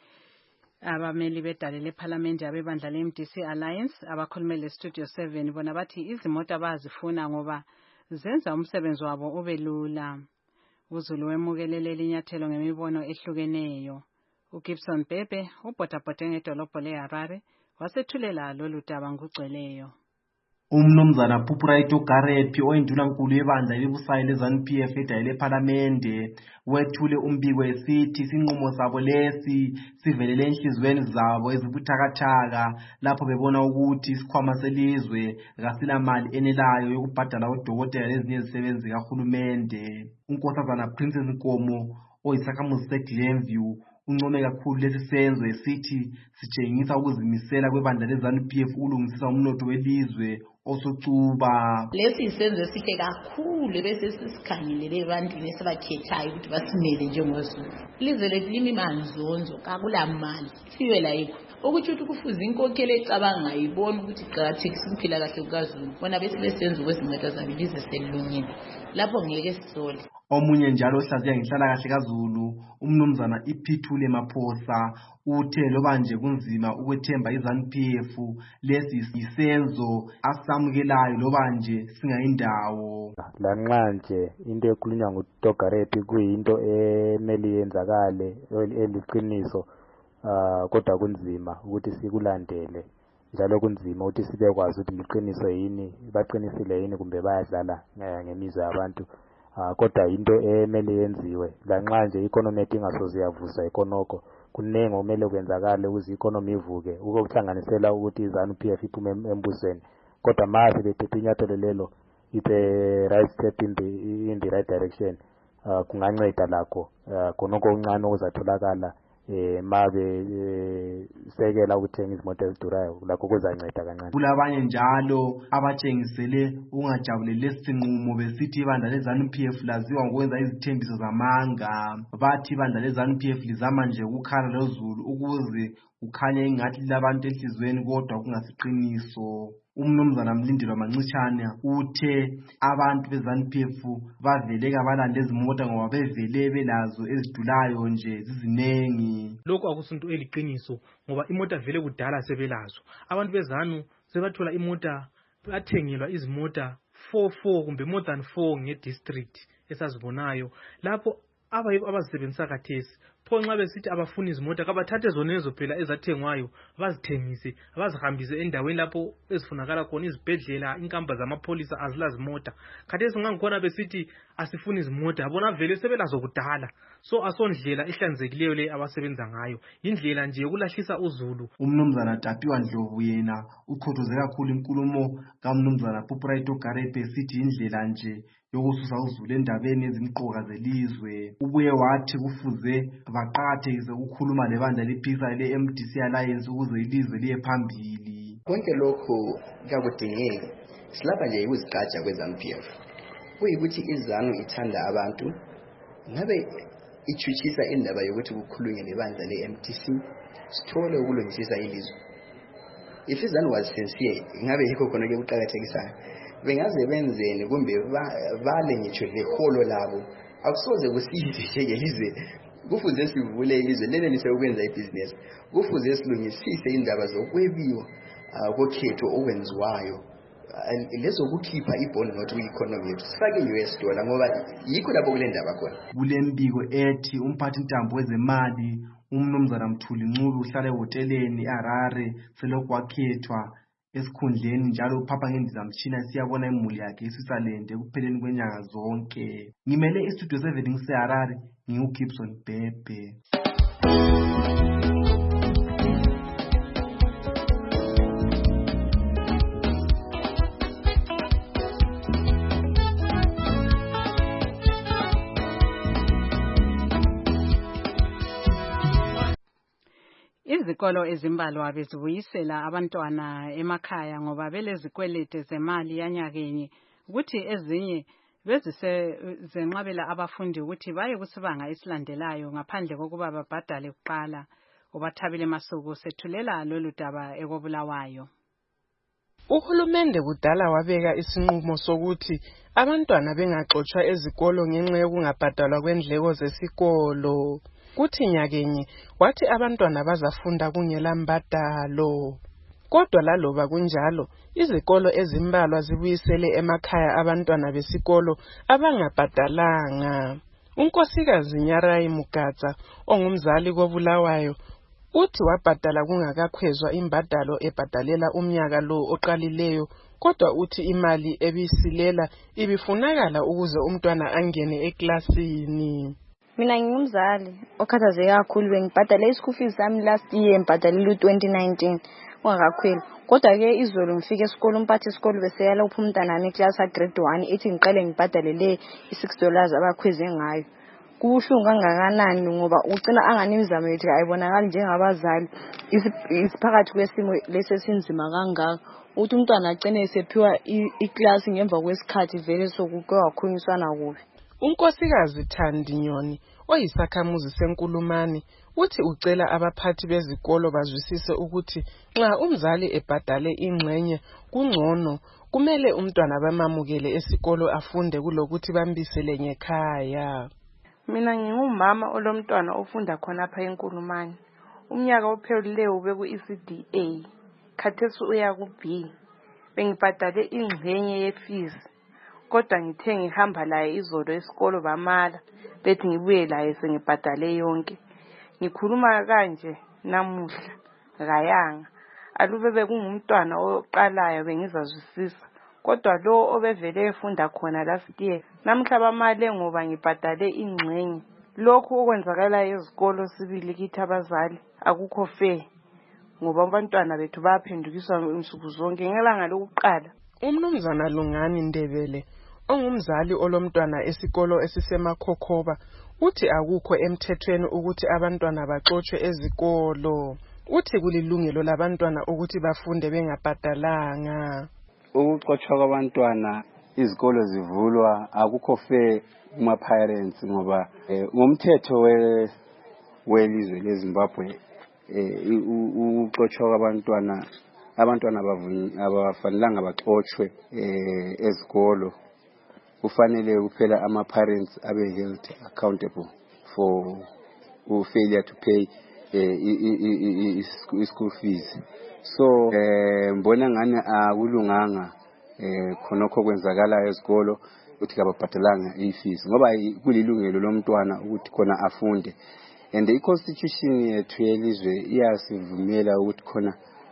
Abameli bedale lephalamende abebandla le-M D C Alliance abakhulumele Studio seven bona bathi izimota bazifuna ngoba zenza umsebenzi wabo ube lula. Uzulu wemukelele linyathelo ngemibono ehlukeneyo. uGibson Bebe ubhodabhode ngedolobho leHarare wasethulela lolu daba ngugcweleyo. Umnumzana Pupuraito Garepi oyindunankulu yebandla elibusayo leZANU P F edale lephalamende wethule umbiko esithi isinqumo sabo lesi sivelele enhlizweni zabo ezibuthakathaka lapho bebona ukuthi isikhwama selizwe kasilamali enelayo yokubhadala odokotela lezinye izisebenzi kahulumende. Unkosazana Princess Nkomo oyisakhamuzi seGlenview uncome kakhulu lesi senzo esithi sitshengisa ukuzimisela kwebandla leZANU P F ukulungisisa umnotho welizwe osocuba. Lesi isenzo esihle kakhulu bese sisikhangelele ebantwini esebakhethayo ukuthi basimele njengozulu. Ilizwe lethu limimanzonzo kakulamali siwe la yikho ukuthi uthi kufuza inkokhelo ecabanga ayibona ukuthi qhathekisa ukuphila kahle kukaZulu bona bese besenza ukwezinceda zabo ilizwe selilungile lapho ngeke sisole. Omunye njalo ohlaziya ngenhlala kahle kaZulu umnumzana iPhithule Maphosa uthe loba nje kunzima ukwethemba iZANU P F lesi isenzo asamukelayo loba nje singayindawo. Lanxa nje into ekhulunywa nguDogarepi kuyinto emeli yenzakale eliqiniso uh, kodwa kunzima ukuthi sikulandele njalo kunzima ukuthi sibe kwazi ukuthi liqiniso yini baqinisile yini kumbe bayadlala ngemizwa yabantu. Uh, kodwa into emele yenziwe lanxa nje economy ingasoze yavusa ekonoko kunengo kumele kwenzakala ukuze economy ivuke ukuhlanganisela ukuthi iZANU P F iphume embusweni kodwa manje bethethe inyathelo lelo it's a right step in the in the right direction. Uh, kunganceda lakho uh, konoko uncane okuzatholakala eh mabe sekela ukuthenga izimoto ezidurayo lakho kuzanceda kancane. Kulabanye njalo abatshengisele ungajabulele lesinqumo besithi ibandla leZANU P F laziwa ngokwenza izithembiso zamanga. Bathi ibandla leZANU P F lizama nje ukukhala loZulu ukuze ukhanya ingathi labantu enhlizweni kodwa kungasiqiniso. Umnumzana Mlindelwa Mancishane uthe abantu beZANU P F bavele kabalanda izimota ngoba bevele belazo ezidulayo nje zizinengi. Lokho akusinto eliqiniso ngoba imota vele kudala sebelazo. Abantu beZANU sebathola imota, bathengelwa izimota four four kumbe more than four ngedistrict esazibonayo. Lapho abayibo abazisebenzisa kathesi pho nxa besithi abafuni izimota kabathathe zonezo phela ezathengwayo bazithengise bazihambise endaweni lapho ezifunakala khona, izibhedlela, inkamba zamapholisa azilazimota. Khathesi ngangikhona besithi asifuni izimota, bona vele sebelazo kudala. So asondlela ehlanzekileyo le abasebenza ngayo, indlela nje yokulahlisa uzulu. Umnumzana Tapiwa Ndlovu yena uqhothoze kakhulu inkulumo kaMnumzana Pupuraito Garepe esithi indlela nje yokususa uzulu endabeni ezimqoka zelizwe. Ubuye wathi kufuze baqakathekise ukukhuluma lebandla lephikisayo le-M D C Alliance ukuze ilizwe liye phambili. Konke lokho kuyakudingeka, silapha nje ukuzigqaja kweZANU P F. Kuyikuthi iZANU ithanda abantu, ngabe ichuchisa indaba yokuthi kukhulunywe nebandla le-M D C, sithole ukulungisisa ilizwe. If iZANU was sincere, ngabe yikho khona ke kuqakathekisayo. Bengaze benzeni kumbe vale ngitsho leholo labo akusoze kusize ngelizwe. Kufuze sivule ilizwe lele lisebukwenza ibhizinesi. Kufuze silungisise indaba zokwebiwa kokhetho okwenziwayo. Lezo kukhipha ibond not kwi-economy yethu sifake i-U S dollar ngoba yikho lapho kule ndaba khona. Kule mbiko ethi umphathi intambo wezemali uMnumzana Mthuli Nculu uhlala ehoteleni eHarare selokhu wakhethwa esikhundleni njalo uphapha ngendizamtshina siyabona imuli yakhe isisalende ekupheleni kwenyanga zonke. Ngimele istudio seven ngiseHarare, nginguGibson Bhebhe. Izikolo ezimbalwa bezibuyisela abantwana emakhaya ngoba belezikwelete zemali yanyakenye ukuthi ezinye bezise zenqabela abafundi ukuthi baye kusibanga esilandelayo ngaphandle kokuba babhadale kuqala. Ubathabile Masuku sethulela lolu daba ekobulawayo. Uhulumende kudala wabeka isinqumo sokuthi abantwana bengaxoxwa ezikolo ngenxa yokungabhadalwa kwendleko zesikolo. Kuthi nyakenye wathi abantwana bazafunda kungela mbadalo. Kodwa laloba kunjalo, izikolo ezimbalwa zibuyisele emakhaya abantwana besikolo abangabhadalanga. Unkosikazi Nyarayi Mugatsa ongumzali kobulawayo uthi wabhadala kungakakhwezwa imbadalo ebhadalela umnyaka lo oqalileyo, kodwa uthi imali ebisilela ibifunakala ukuze umntwana angene eklasini. Mina ngingumzali okhathazeke kakhulu, bengibhadala ischool fees sami last year ngibhadalile twenty nineteen ungakakhweli. Kodwa ke izolo ngifike esikolo umphathi isikolo beseyala upha umntana wami eclass ka grade one ethi ngiqale ngibhadalele i-six dollars abakhweze ngayo. Kubuhlungu kangakanani ngoba ucina angani imizamo yethu ayibonakali njengabazali isiphakathi kwesimo lesesinzima kangaka. Uthi umntwana agcine esephiwa iclass ngemva kwesikhathi vele sokuke wakhulunyiswana kubi. Unkosikazi Thandi Nyoni oyisakhamuzi senkulumani uthi ucela abaphathi bezikolo bazwisise ukuthi nxa umzali ebhadale ingxenye kungcono, kumele umntwana bamamukele esikolo afunde kulokuthi bambisele ngekhaya. Mina ngingumama olomntwana ofunda khona pha enkulumani. Umnyaka ophelileyo ube ku E C D A, khathesi uya ku B. Bengibhadale ingxenye ye-fees. Kodwa ngithe ngihamba laye izolo esikolo bamala bethi ngibuye laye sengibhadale yonke. Ngikhuluma kanje namuhla ngayanga alube bekungumntwana oqalayo bengizazwisisa, kodwa lo obevele efunda khona last year namhla bamale ngoba ngibhadale ingxenye. Lokhu okwenzakalayo ezikolo sibili kithi abazali akukho fair ngoba abantwana bethu baphendukiswa insuku zonke ngelanga lokuqala. Umnumzana Lungani Ndebele ongumzali olomntwana esikolo esisemakhokhoba uthi akukho emthethweni ukuthi abantwana baxoxwe ezikolo. Uthi kulilungelo labantwana ukuthi bafunde bengabhadalanga. Ukuxoxwa kwabantwana izikolo zivulwa akukho fair kuma parents ngoba ngomthetho we welizwe leZimbabwe ukuxotshwa kwabantwana abantwana abafanelanga baxotshwe ezikolo. Kufanele kuphela ama parents abe held accountable for failure to pay school fees. So mbona ngani akulunganga khonokho kwenzakala ezikolo ukuthi kababhadalanga i-fees ngoba kulilungelo lomntwana ukuthi khona afunde, and the constitution yethu yelizwe iyasivumela ukuthi khona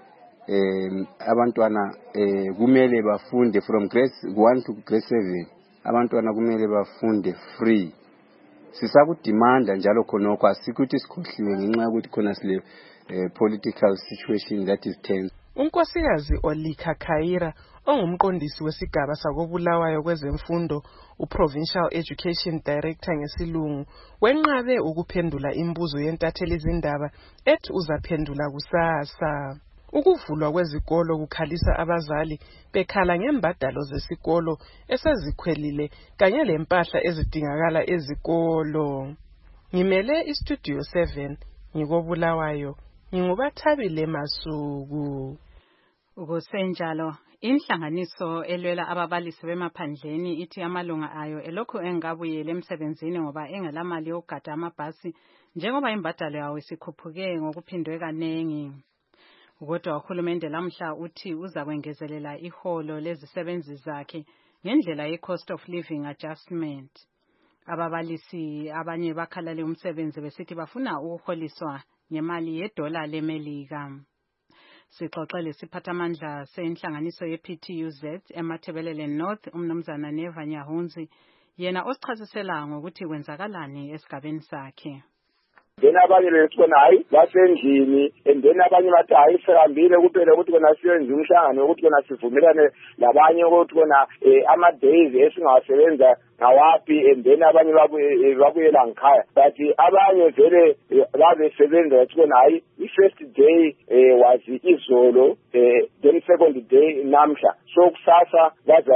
um abantwana kumele bafunde from grade one to grade seven. Abantwana kumele bafunde free. Sisakudimanda njalo khonokho, asikuthi sikhohliwe ngenxa yokuthi khona sile political situation that is tense. Unkosikazi Olika Khaira ongumqondisi wesigaba sakobulawayo kwezemfundo uProvincial Education Director ngesilungu wenqabe ukuphendula imibuzo yentatheli izindaba ethi uzaphendula kusasa. Ukuvulwa kwezikolo kukhalisa abazali bekhala ngembadalo zesikolo esezikhwelile kanye lempahla ezidingakala ezikolo. Ngimele iStudio seven ngikobulawayo ngingubathabile Masuku. Ukusenjalo inhlanganiso elwela ababalisi bemaphandleni ithi amalunga ayo elokhu engabuyele emsebenzini ngoba engelamali yokugada amabhasi njengoba imbadalo yawo isikhuphuke ngokuphindwe kanengi. Kodwa uhulumende lamhla uthi uza kwengezelela iholo lezisebenzi zakhe ngendlela ye-cost of living adjustment. Ababalisi abanye bakhalale umsebenzi besithi bafuna ukuholiswa ngemali yedola leMelika. Sixoxele siphathamandla senhlanganiso ye-P T U Z eMathebelele North umnumzana Neva Nyahunzi yena osichasisela ngokuthi kwenzakalani esigabeni sakhe. Then abanye bethi kona hayi basendlini, and then abanye bathi hayi sihambile kuphela ukuthi kona siyenze umhlangano ukuthi kona sivumelane labanye ukuthi kona ama days esingasebenza ngawaphi, and then abanye babuyela ngikhaya. But abanye vele babesebenza bathi kona hayi i-first day was izolo, then second day namhla, so kusasa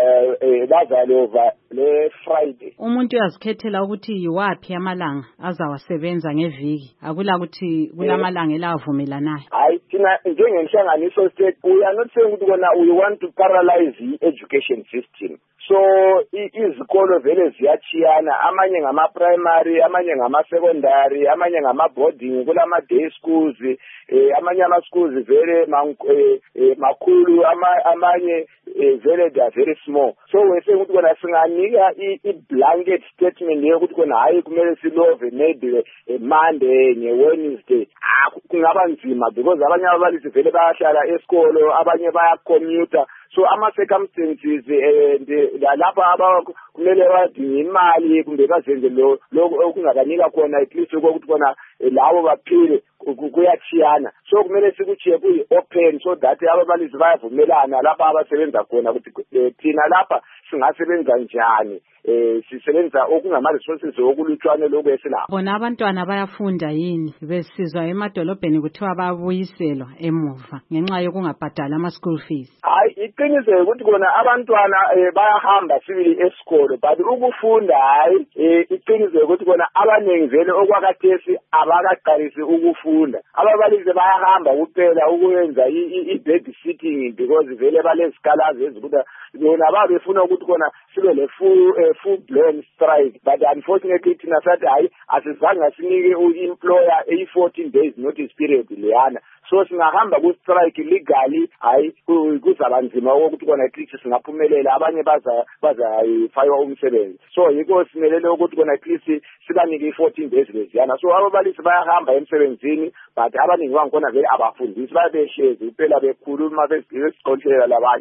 bazalova le Friday. Umuntu uyazikhethela ukuthi yiwaphi amalanga azawasebenza ngeviki, akula ukuthi kulamalanga elavumelanayo. Hayi thina njengenhlanganiso state we are not saying ukuthi kona we want to paralyze the education system. So izikolo vele ziyachiyana, amanye ngama primary, amanye ngama secondary, amanye ngama boarding, kulama day schools, amanye ama schools vele makhulu, amanye vele they are very small. So we say ukuthi kona singanika i blanket statement yokuthi kona hayi kumele silove maybe Monday ne Wednesday. Kungaba nzima because abanye ababalisi vele bayahlala esikolo, abanye baya commute. So ama circumstances lapha aba kumele badinga imali kumbe bazenze lo okungabanika khona at least ukuthi kona lawo baphile kuyachiyana. So kumele sikuchiye kuyi open so that ababalisi bayavumelana lapha abasebenza khona ukuthi thina lapha singasebenza njani, eh sisebenza okungama resources okulutshwane lokho esilapha. Bona abantwana bayafunda yini besizwa emadolobheni kuthiwa babuyiselwa emuva ngenxa yokungabhadala ama school fees? Hayi iqiniso ukuthi kona abantwana bayahamba sibili esikolo, but ukufunda hayi iqiniso ukuthi kona abanengi vele okwakathesi abakaqalisi ukufunda. Ababalisi bayahamba kuphela ukuyenza i-baby sitting because vele balezikalazi ezikuthi bona babefuna ukuthi kona sibe le full full blown strike, but unfortunately thina sathi hayi asizange sinike u-employer a fourteen days notice period leyana. So singahamba ku strike legally hayi kuzaba nzima ukuthi kona at least singaphumelela, abanye baza baza fire umsebenzi. So yiko simelele ukuthi kona at least sibanike fourteen days leziyana. So ababalisi bayahamba emsebenzini, but abaningi bangkhona vele abafundisi babeshezi kuphela bekhuluma besiqonqela labanye.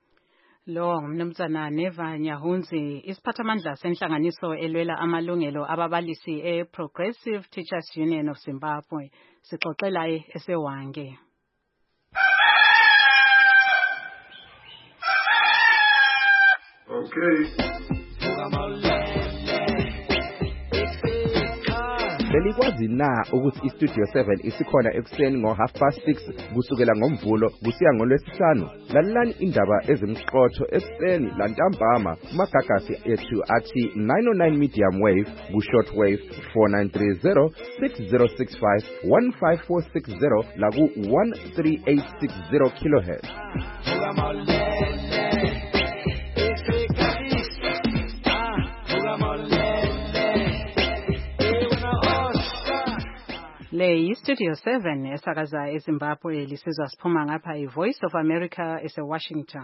Lo mnumzana Neva Nyahunzi isiphathamandla senhlanganiso elwela amalungelo ababalisi eProgressive Teachers Union of Zimbabwe. Sixoxela esewange. Okay. belikwazi na ukuthi iStudio seven isikhona ekuseni ngo half past six kusukela ngomvulo kusiya ngolwesihlanu? Lalelani indaba ezimqotho ekuseni lantambama kumagagasi ethu athi nine oh nine medium wave ku short wave four nine three zero six zero six five one five four six zero la ku one three eight six zero kilohertz. Le iStudio seven esakaza eZimbabwe lisizwa siphuma ngapha iVoice of America eseWashington.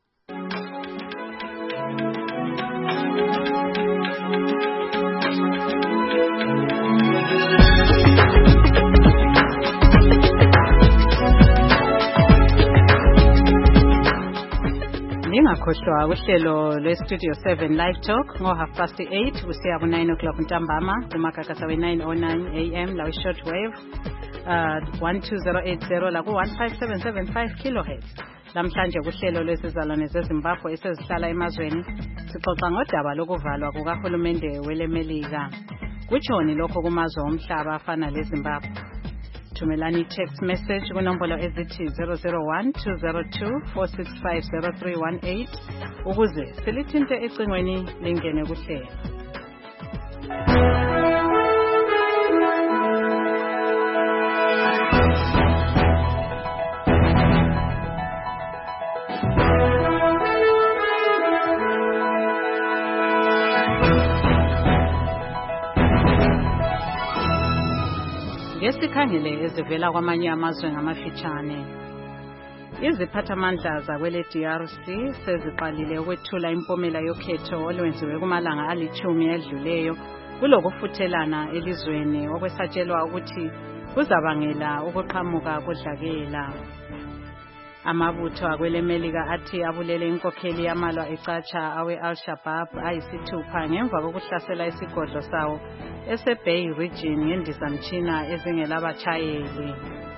Lingakhohlwa uhlelo lweStudio seven Live Talk ngo half past eight kusiya ku nine o'clock ntambama kumagagasa we nine oh nine A M la short wave uh one two zero eight zero la ku one five seven seven five kilohertz. Namhlanje kuhlelo lwesizalwane zeZimbabwe esezihlala emazweni sixoxa ngodaba lokuvalwa kukahulumende welemelika. Kuchoni lokho kumazwe omhlaba afana leZimbabwe. Thumelani text message kunombolo ezithi zero zero one two zero two four six five zero three one eight ukuze silithinte ecingweni lingene kuhlelo. Ngesikhangele ezivela kwamanye amazwe ngamafitshane. Iziphathamandla zakwele D R C seziqalile ukwethula impomela yokhetho olwenziwe kumalanga alithumi edluleyo kulokufuthelana elizweni okwesatshelwa ukuthi kuzabangela ukuqhamuka kodlakela. Amabutho akwelemelika athi abulele inkokheli yamalwa ecatsha awe Al-Shabaab ayisithupha ngemva kokuhlasela isigodlo sawo eseBay region ngendizamtshina ezingelabachayeli.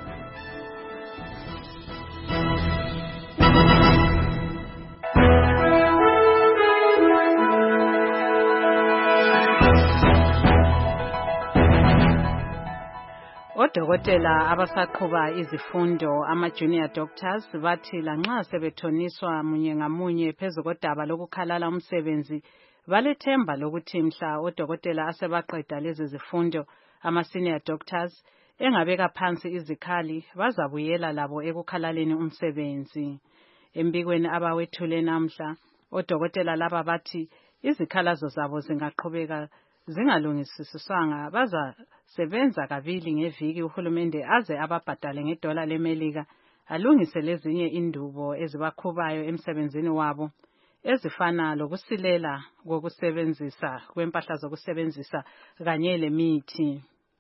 Odokotela abasaqhuba izifundo ama-junior doctors bathi lanxa sebethoniswa munye ngamunye phezu kodaba lokukhalala umsebenzi balethemba lokuthi mhla odokotela asebaqeda lezi zifundo ama-senior doctors engabeka phansi izikhali bazabuyela labo ekukhalaleni umsebenzi. Embikweni abawethule namhla odokotela laba bathi izikhalazo zabo zingaqhubeka zingalungisiswanga bazasebenza kabili ngeviki uhulumende aze ababhadale ngedola lemelika alungise lezinye indubo ezibakhubayo emsebenzini wabo ezifana lokusilela kokusebenzisa kwempahla zokusebenzisa kanye lemithi.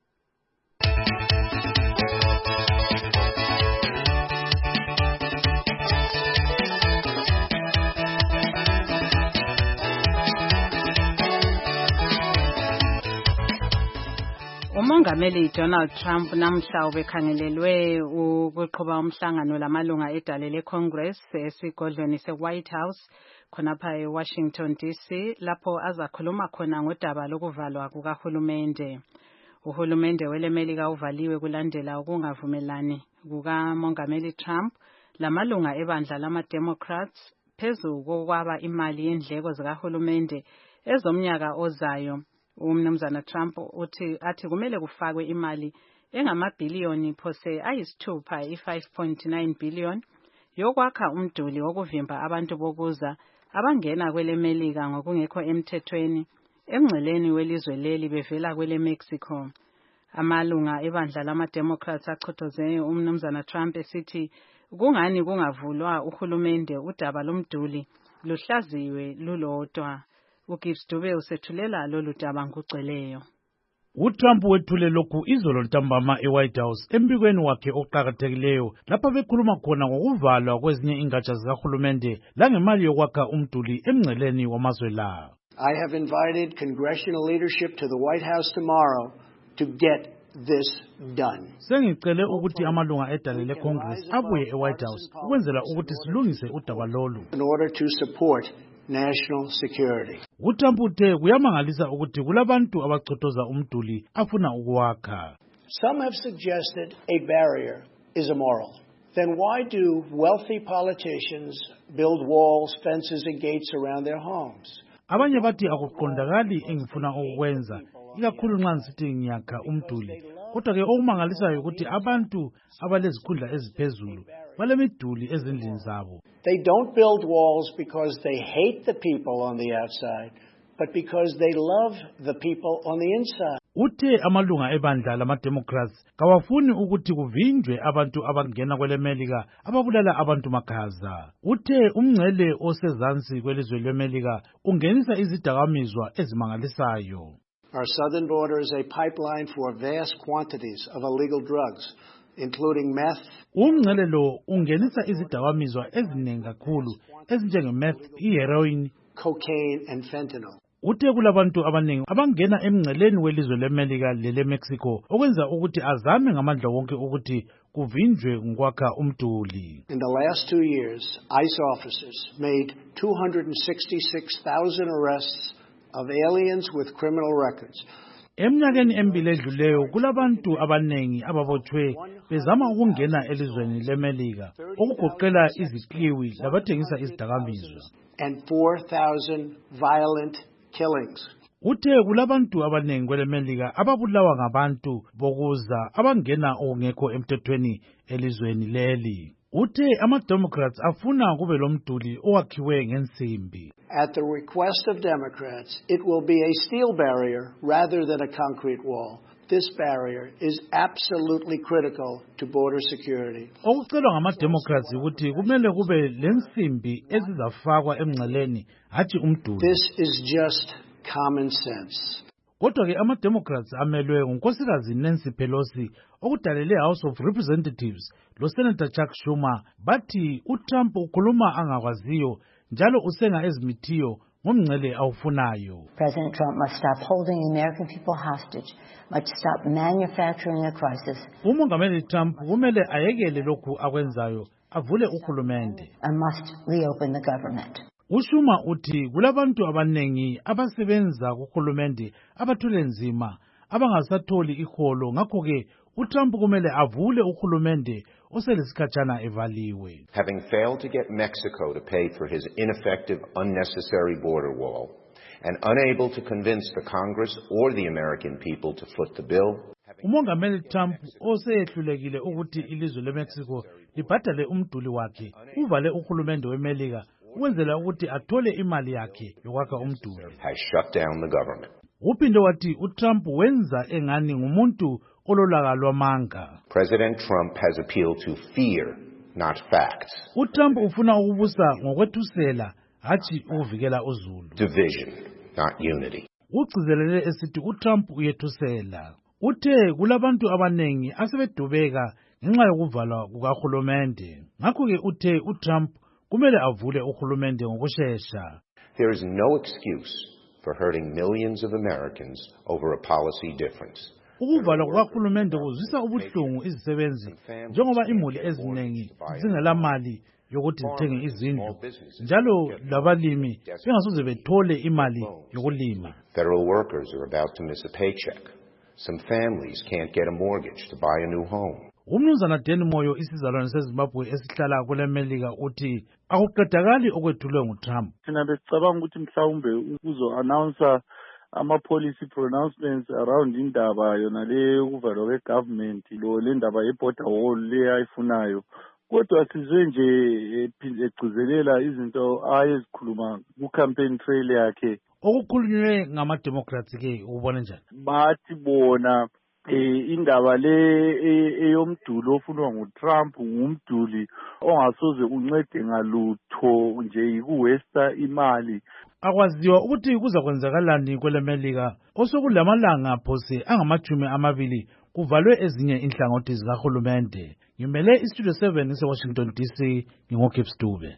Umongameli Donald Trump namhla ubekhangelelwe ukuqhuba umhlangano lamalunga edale leCongress esigodlweni seWhite House khonapha eWashington D C lapho azakhuluma khona ngodaba lokuvalwa kukahulumende. Uhulumende welemelika uvaliwe kulandela ukungavumelani kukamongameli Trump lamalunga ebandla lama-Democrats phezu kokwaba imali yendleko zikahulumende ezomnyaka ozayo. Umnumzana Trump uthi athi kumele kufakwe imali engamabhiliyoni phose ayisithupha i-five point nine billion yokwakha umduli wokuvimba abantu bokuza abangena kwelemelika ngokungekho emthethweni emngceleni welizwe leli bevela kwele Mexico. Amalunga ebandla lama-Democrats aqhothoze umnumzana Trump esithi kungani kungavulwa uhulumende udaba lomduli luhlaziwe lulodwa. uGibbs Dube usethulela lolu daba ngugcweleyo. uTrump wethule lokhu izolo ntambama eWhite House embikweni wakhe oqhakathekileyo lapha bekhuluma khona ngokuvalwa kwezinye ingatsha zikahulumende langemali yokwakha umduli emngceleni wamazwe la. I have invited congressional leadership to the White House tomorrow to get this done. Sengicele ukuthi amalunga edale leCongress abuye eWhite House ukwenzela ukuthi silungise udaba lolu. In order to support national security. uTrump uthe kuyamangalisa ukuthi kulabantu abachothoza umduli afuna ukuwakha. Some have suggested a barrier is immoral. Then why do wealthy politicians build walls, fences and gates around their homes? Abanye bathi akuqondakali engifuna ukwenza ikakhulu nxa ngisithi ngiyakha umduli. Kodwa ke okumangalisayo ukuthi abantu abalezikhundla eziphezulu balemiduli ezindlini zabo. They don't build walls because they hate the people on the outside, but because they love the people on the inside. Uthe amalunga ebandla lama-Democrats kawafuni ukuthi kuvinjwe abantu abangena kwelemelika ababulala abantu makhaza. Uthe umngcele osezansi kwelizwe lemelika ungenisa izidakamizwa ezimangalisayo. Our southern border is a pipeline for vast quantities of illegal drugs, including meth. Umngcele lo ungenisa izidakamizwa eziningi kakhulu ezinjenge-meth, i-heroin, cocaine and fentanyl. Uthe kulabantu abaningi abangena emngceleni welizwe leMelika lele-Mexico okwenza ukuthi azame ngamandla wonke ukuthi kuvinjwe ngokwakha umduli. In the last two years, ICE officers made two hundred sixty-six thousand arrests of aliens with criminal records. Eminyakeni emibili edluleyo kulabantu abanengi ababotshwe bezama ukungena elizweni leMelika okugoqela izikliwi labathengisa izidakamizwa. And four thousand violent killings. Uthe kulabantu abanengi kwelemelika ababulawa ngabantu bokuza abangena okungekho emthethweni elizweni leli. Uthe ama-Democrats afuna kube lomduli owakhiwe ngensimbi. At the request of Democrats, it will be a steel barrier rather than a concrete wall. This barrier is absolutely critical to border security. Okucelwa ngama-Democrats ukuthi kumele kube lensimbi ezizafakwa emngceleni hathi umduli. This is just common sense. Kodwa ke ama-Democrats amelwe ngunkosikazi Nancy Pelosi okudalele House of Representatives lo Senator Chuck Schumer bathi uTrump ukhuluma angakwaziyo njalo usenga ezimithiyo ngomngcele awufunayo. President Trump must stop holding the American people hostage, must stop manufacturing a crisis. Umongameli Trump kumele ayekele lokhu akwenzayo avule uhulumende. And must reopen the government. Ushuma uthi kulabantu abanengi abasebenza kuhulumende abathule nzima abangasatholi iholo ngakho ke uTrump kumele avule uhulumende oselesikhatshana evaliwe. Having failed to get Mexico to pay for his ineffective, unnecessary border wall and unable to convince the Congress or the American people to foot the bill. Umongameli Trump oseyehlulekile ukuthi ilizwe leMexico libhadale umduli wakhe uvale uhulumende weMelika ukwenzela ukuthi athole imali yakhe yokwakha umduli. Has shut down the government. Uphinde wathi uTrump wenza engani ngumuntu ololaka lwamanga. President Trump has appealed to fear, not facts. uTrump ufuna ukubusa ngokwethusela hathi ukuvikela uzulu. Division, not unity. Ugcizelele esithi uTrump uyethusela. Uthe kulabantu abanengi asebedubeka ngenxa yokuvalwa kukahulumende. Ngakho ke uthe uTrump kumele avule uhulumende ngokusheshsha. There is no excuse for hurting millions of Americans over a policy difference. Ukuvalwa kukahulumende kuzwisa ubuhlungu izisebenzi njengoba imuli eziningi zingela mali yokuthi zithenge izindlu njalo labalimi bengasoze bethole imali yokulima. Federal workers are about to miss a paycheck. Some families can't get a mortgage to buy a new home. Umnumzana Danny Moyo isizalwane seZimbabwe esihlala kule Melika uthi akuqedakali okwethulwe nguTrump. Thina besicabanga ukuthi mhlawumbe uzo announce ama policy pronouncements around indaba yona le ukuvalwa kwegovernment lo le ndaba yeborder wall le ayifunayo. Kodwa sizwe nje egcizelela izinto ayezikhuluma ku campaign trail yakhe. Okukhulunywe ngama-Democrats ke ubona njani? Bathi bona eh indaba le eyomduli ofunwa nguTrump ngumduli ongasoze uncede ngalutho nje ikuwesta imali. Akwaziwa ukuthi kuza kwenzakalani kwelemelika osokulamalanga phose angamajumi amabili kuvalwe ezinye inhlangothi zikahulumende. Ngimele iStudio seven eseWashington D C ngingoKip Stube.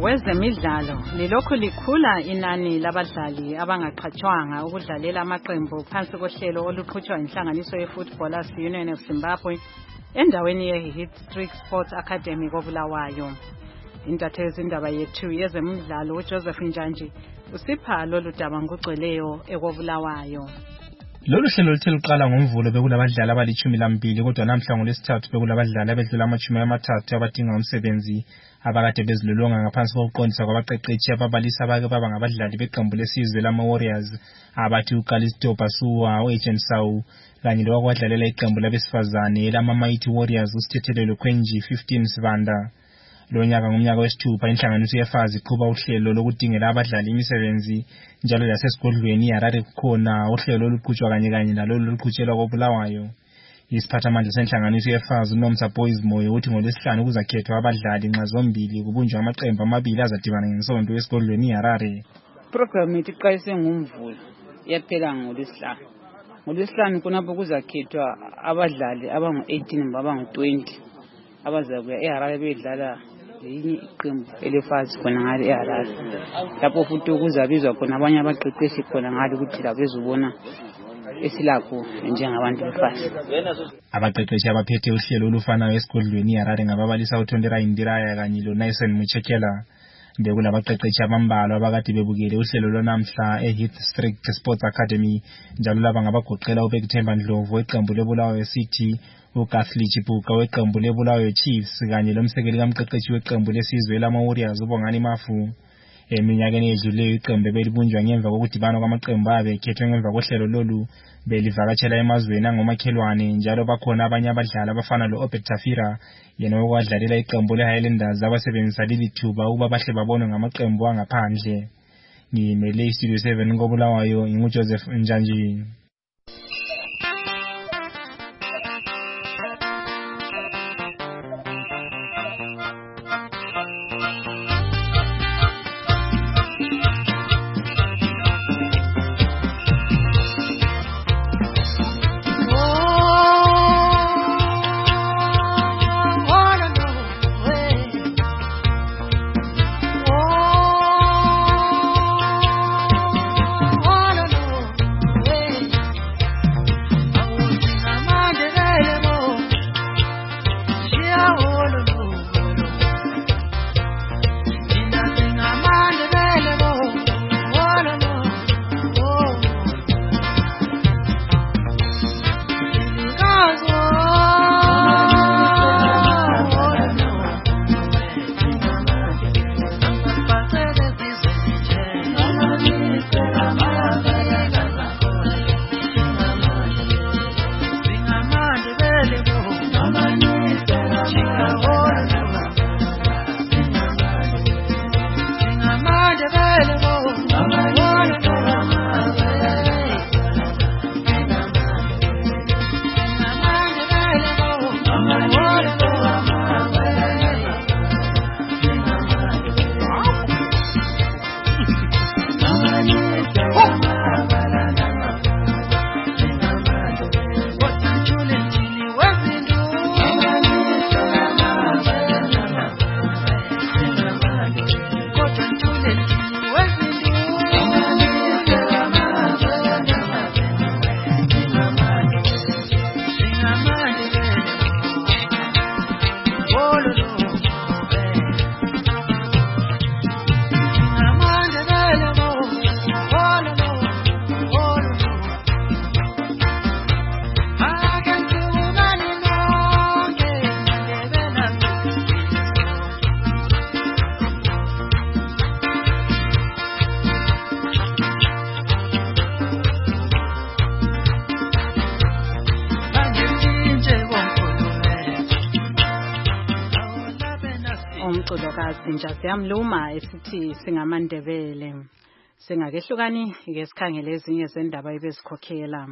Wezemidlalo lilokhu likhula inani labadlali abangaqhatshwanga ukudlalela amaqembu phansi kohlelo oluqhutshwa inhlanganiso ye-Footballers Union of Zimbabwe endaweni ye-Heath Street Sports Academy koBulawayo. Intatheli zindaba yethu yezemidlalo uJoseph Njanji usipha lolu daba ngogcweleyo ekobulawayo. Lolu hlelo luthe luqala ngoMvulo bekulabadlali abalichumi lambili kodwa namhla ngolesithathu bekulabadlali abedlula amachumi amathathu abadinga umsebenzi abakade bezilolonga ngaphansi kokuqondisa kwabaqeqeshi ababalisa abake baba ngabadlali beqembu lesizwe lama-Warriors abathi uKalisto Basuwa, uAgent Sawu kanye lokwakwadlalela iqembu labesifazane lama-Mighty Warriors usithethelelo Kwenji fifteen Sibanda. Lo nyaka ngomnyaka wesithupha inhlanganiso yefazi iqhuba uhlelo lokudingela abadlali imisebenzi njalo lasesigodlweni iHarare kukhona uhlelo oluqhutshwa kanye kanye nalolu oluqhutshelwa koBulawayo. Isiphathamandla senhlanganiso yefazi uNomsa Boys Moyo uthi ngolwesihlanu kuzakhethwa abadlali nxa zombili kubunjwa amaqembu amabili azadibana ngesonto esigodlweni iHarare. Program iqalise ngoMvulo yaphela ngolwesihlanu. Ngolwesihlanu kunapho kuzakhethwa abadlali abangu eighteen nabangu twenty abazakuya eHarare bedlala yinye iqembu elefazi khona ngale eHarare. Lapho futhi kuzabizwa khona abanye abaqeqeshi khona ngale ukuthi la bezobona esilapho njengabantu befazi. Abaqeqeshi abaphethe uhlelo olufanayo esigodlweni iHarare ngababalisa uThondera Indiraya kanye loNaisen Muchekela. Bekulabaqeqeshi abambalwa abakade bebukele uhlelo lwanamhla eHeath Street Sports Academy njalo laba ngabagoqela uBekthemba Ndlovu weqembu leBulawayo City, uGathli Chipuka weqembu leBulawayo Chiefs kanye lomsekeli kamqeqeshi weqembu lesizwe lama-Warriors uBongani Mafu. Eminyakeni edluleyo iqembu belibunjwa ngemva kokudibana kwamaqembu abe ekhethwe ngemva kohlelo lolu belivakatshela emazweni angomakhelwane njalo bakhona abanye abadlali abafana lo-Obed Tafira yena okwadlalela iqembu le-Highlanders abasebenzisa leli thuba ukuba bahle babonwe ngamaqembu angaphandle. Ngimele iStudio seven koBulawayo nginguJoseph Njanji. Njazi yamluma esithi singamandebele. Singakehlukani ngesikhangele ezinye zendaba ebezikhokhela.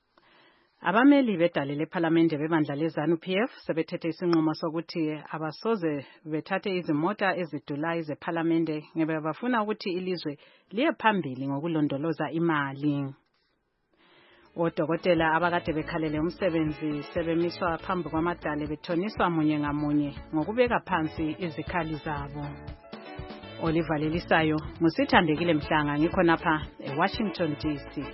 Abameli bedale lePhalamende bebandla leZANU-P F sebethethe isinqumo sokuthi abasoze bethathe izimota ezidulayo zePhalamende ngebe bafuna ukuthi ilizwe liye phambili ngokulondoloza imali. Odokotela abakade bekhalele umsebenzi sebemiswa phambi kwamadale bethoniswa munye ngamunye ngokubeka phansi izikhali zabo. olivalelisayo ngusithandekile Mhlanga ngikhonapha eWashington D C.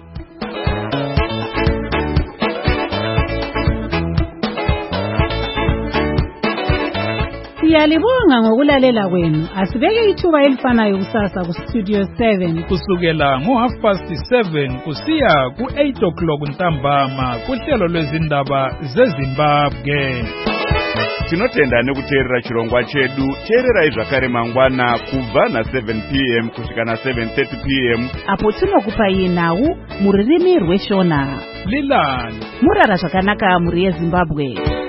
Siyalibonga ngokulalela kwenu. Asibeke ithuba elifanayo kusasa ku Studio seven kusukela ngo half past seven kusiya ku eight o'clock ntambama kuhlelo lwezindaba zeZimbabwe. Tinotenda nekuteerera chirongwa chedu. Teerera zvakare mangwana kubva na seven p m kusvika na seven thirty p m apo tinokupa nawu muririmi rweshona. Lilani murara zvakanaka muri yeZimbabwe.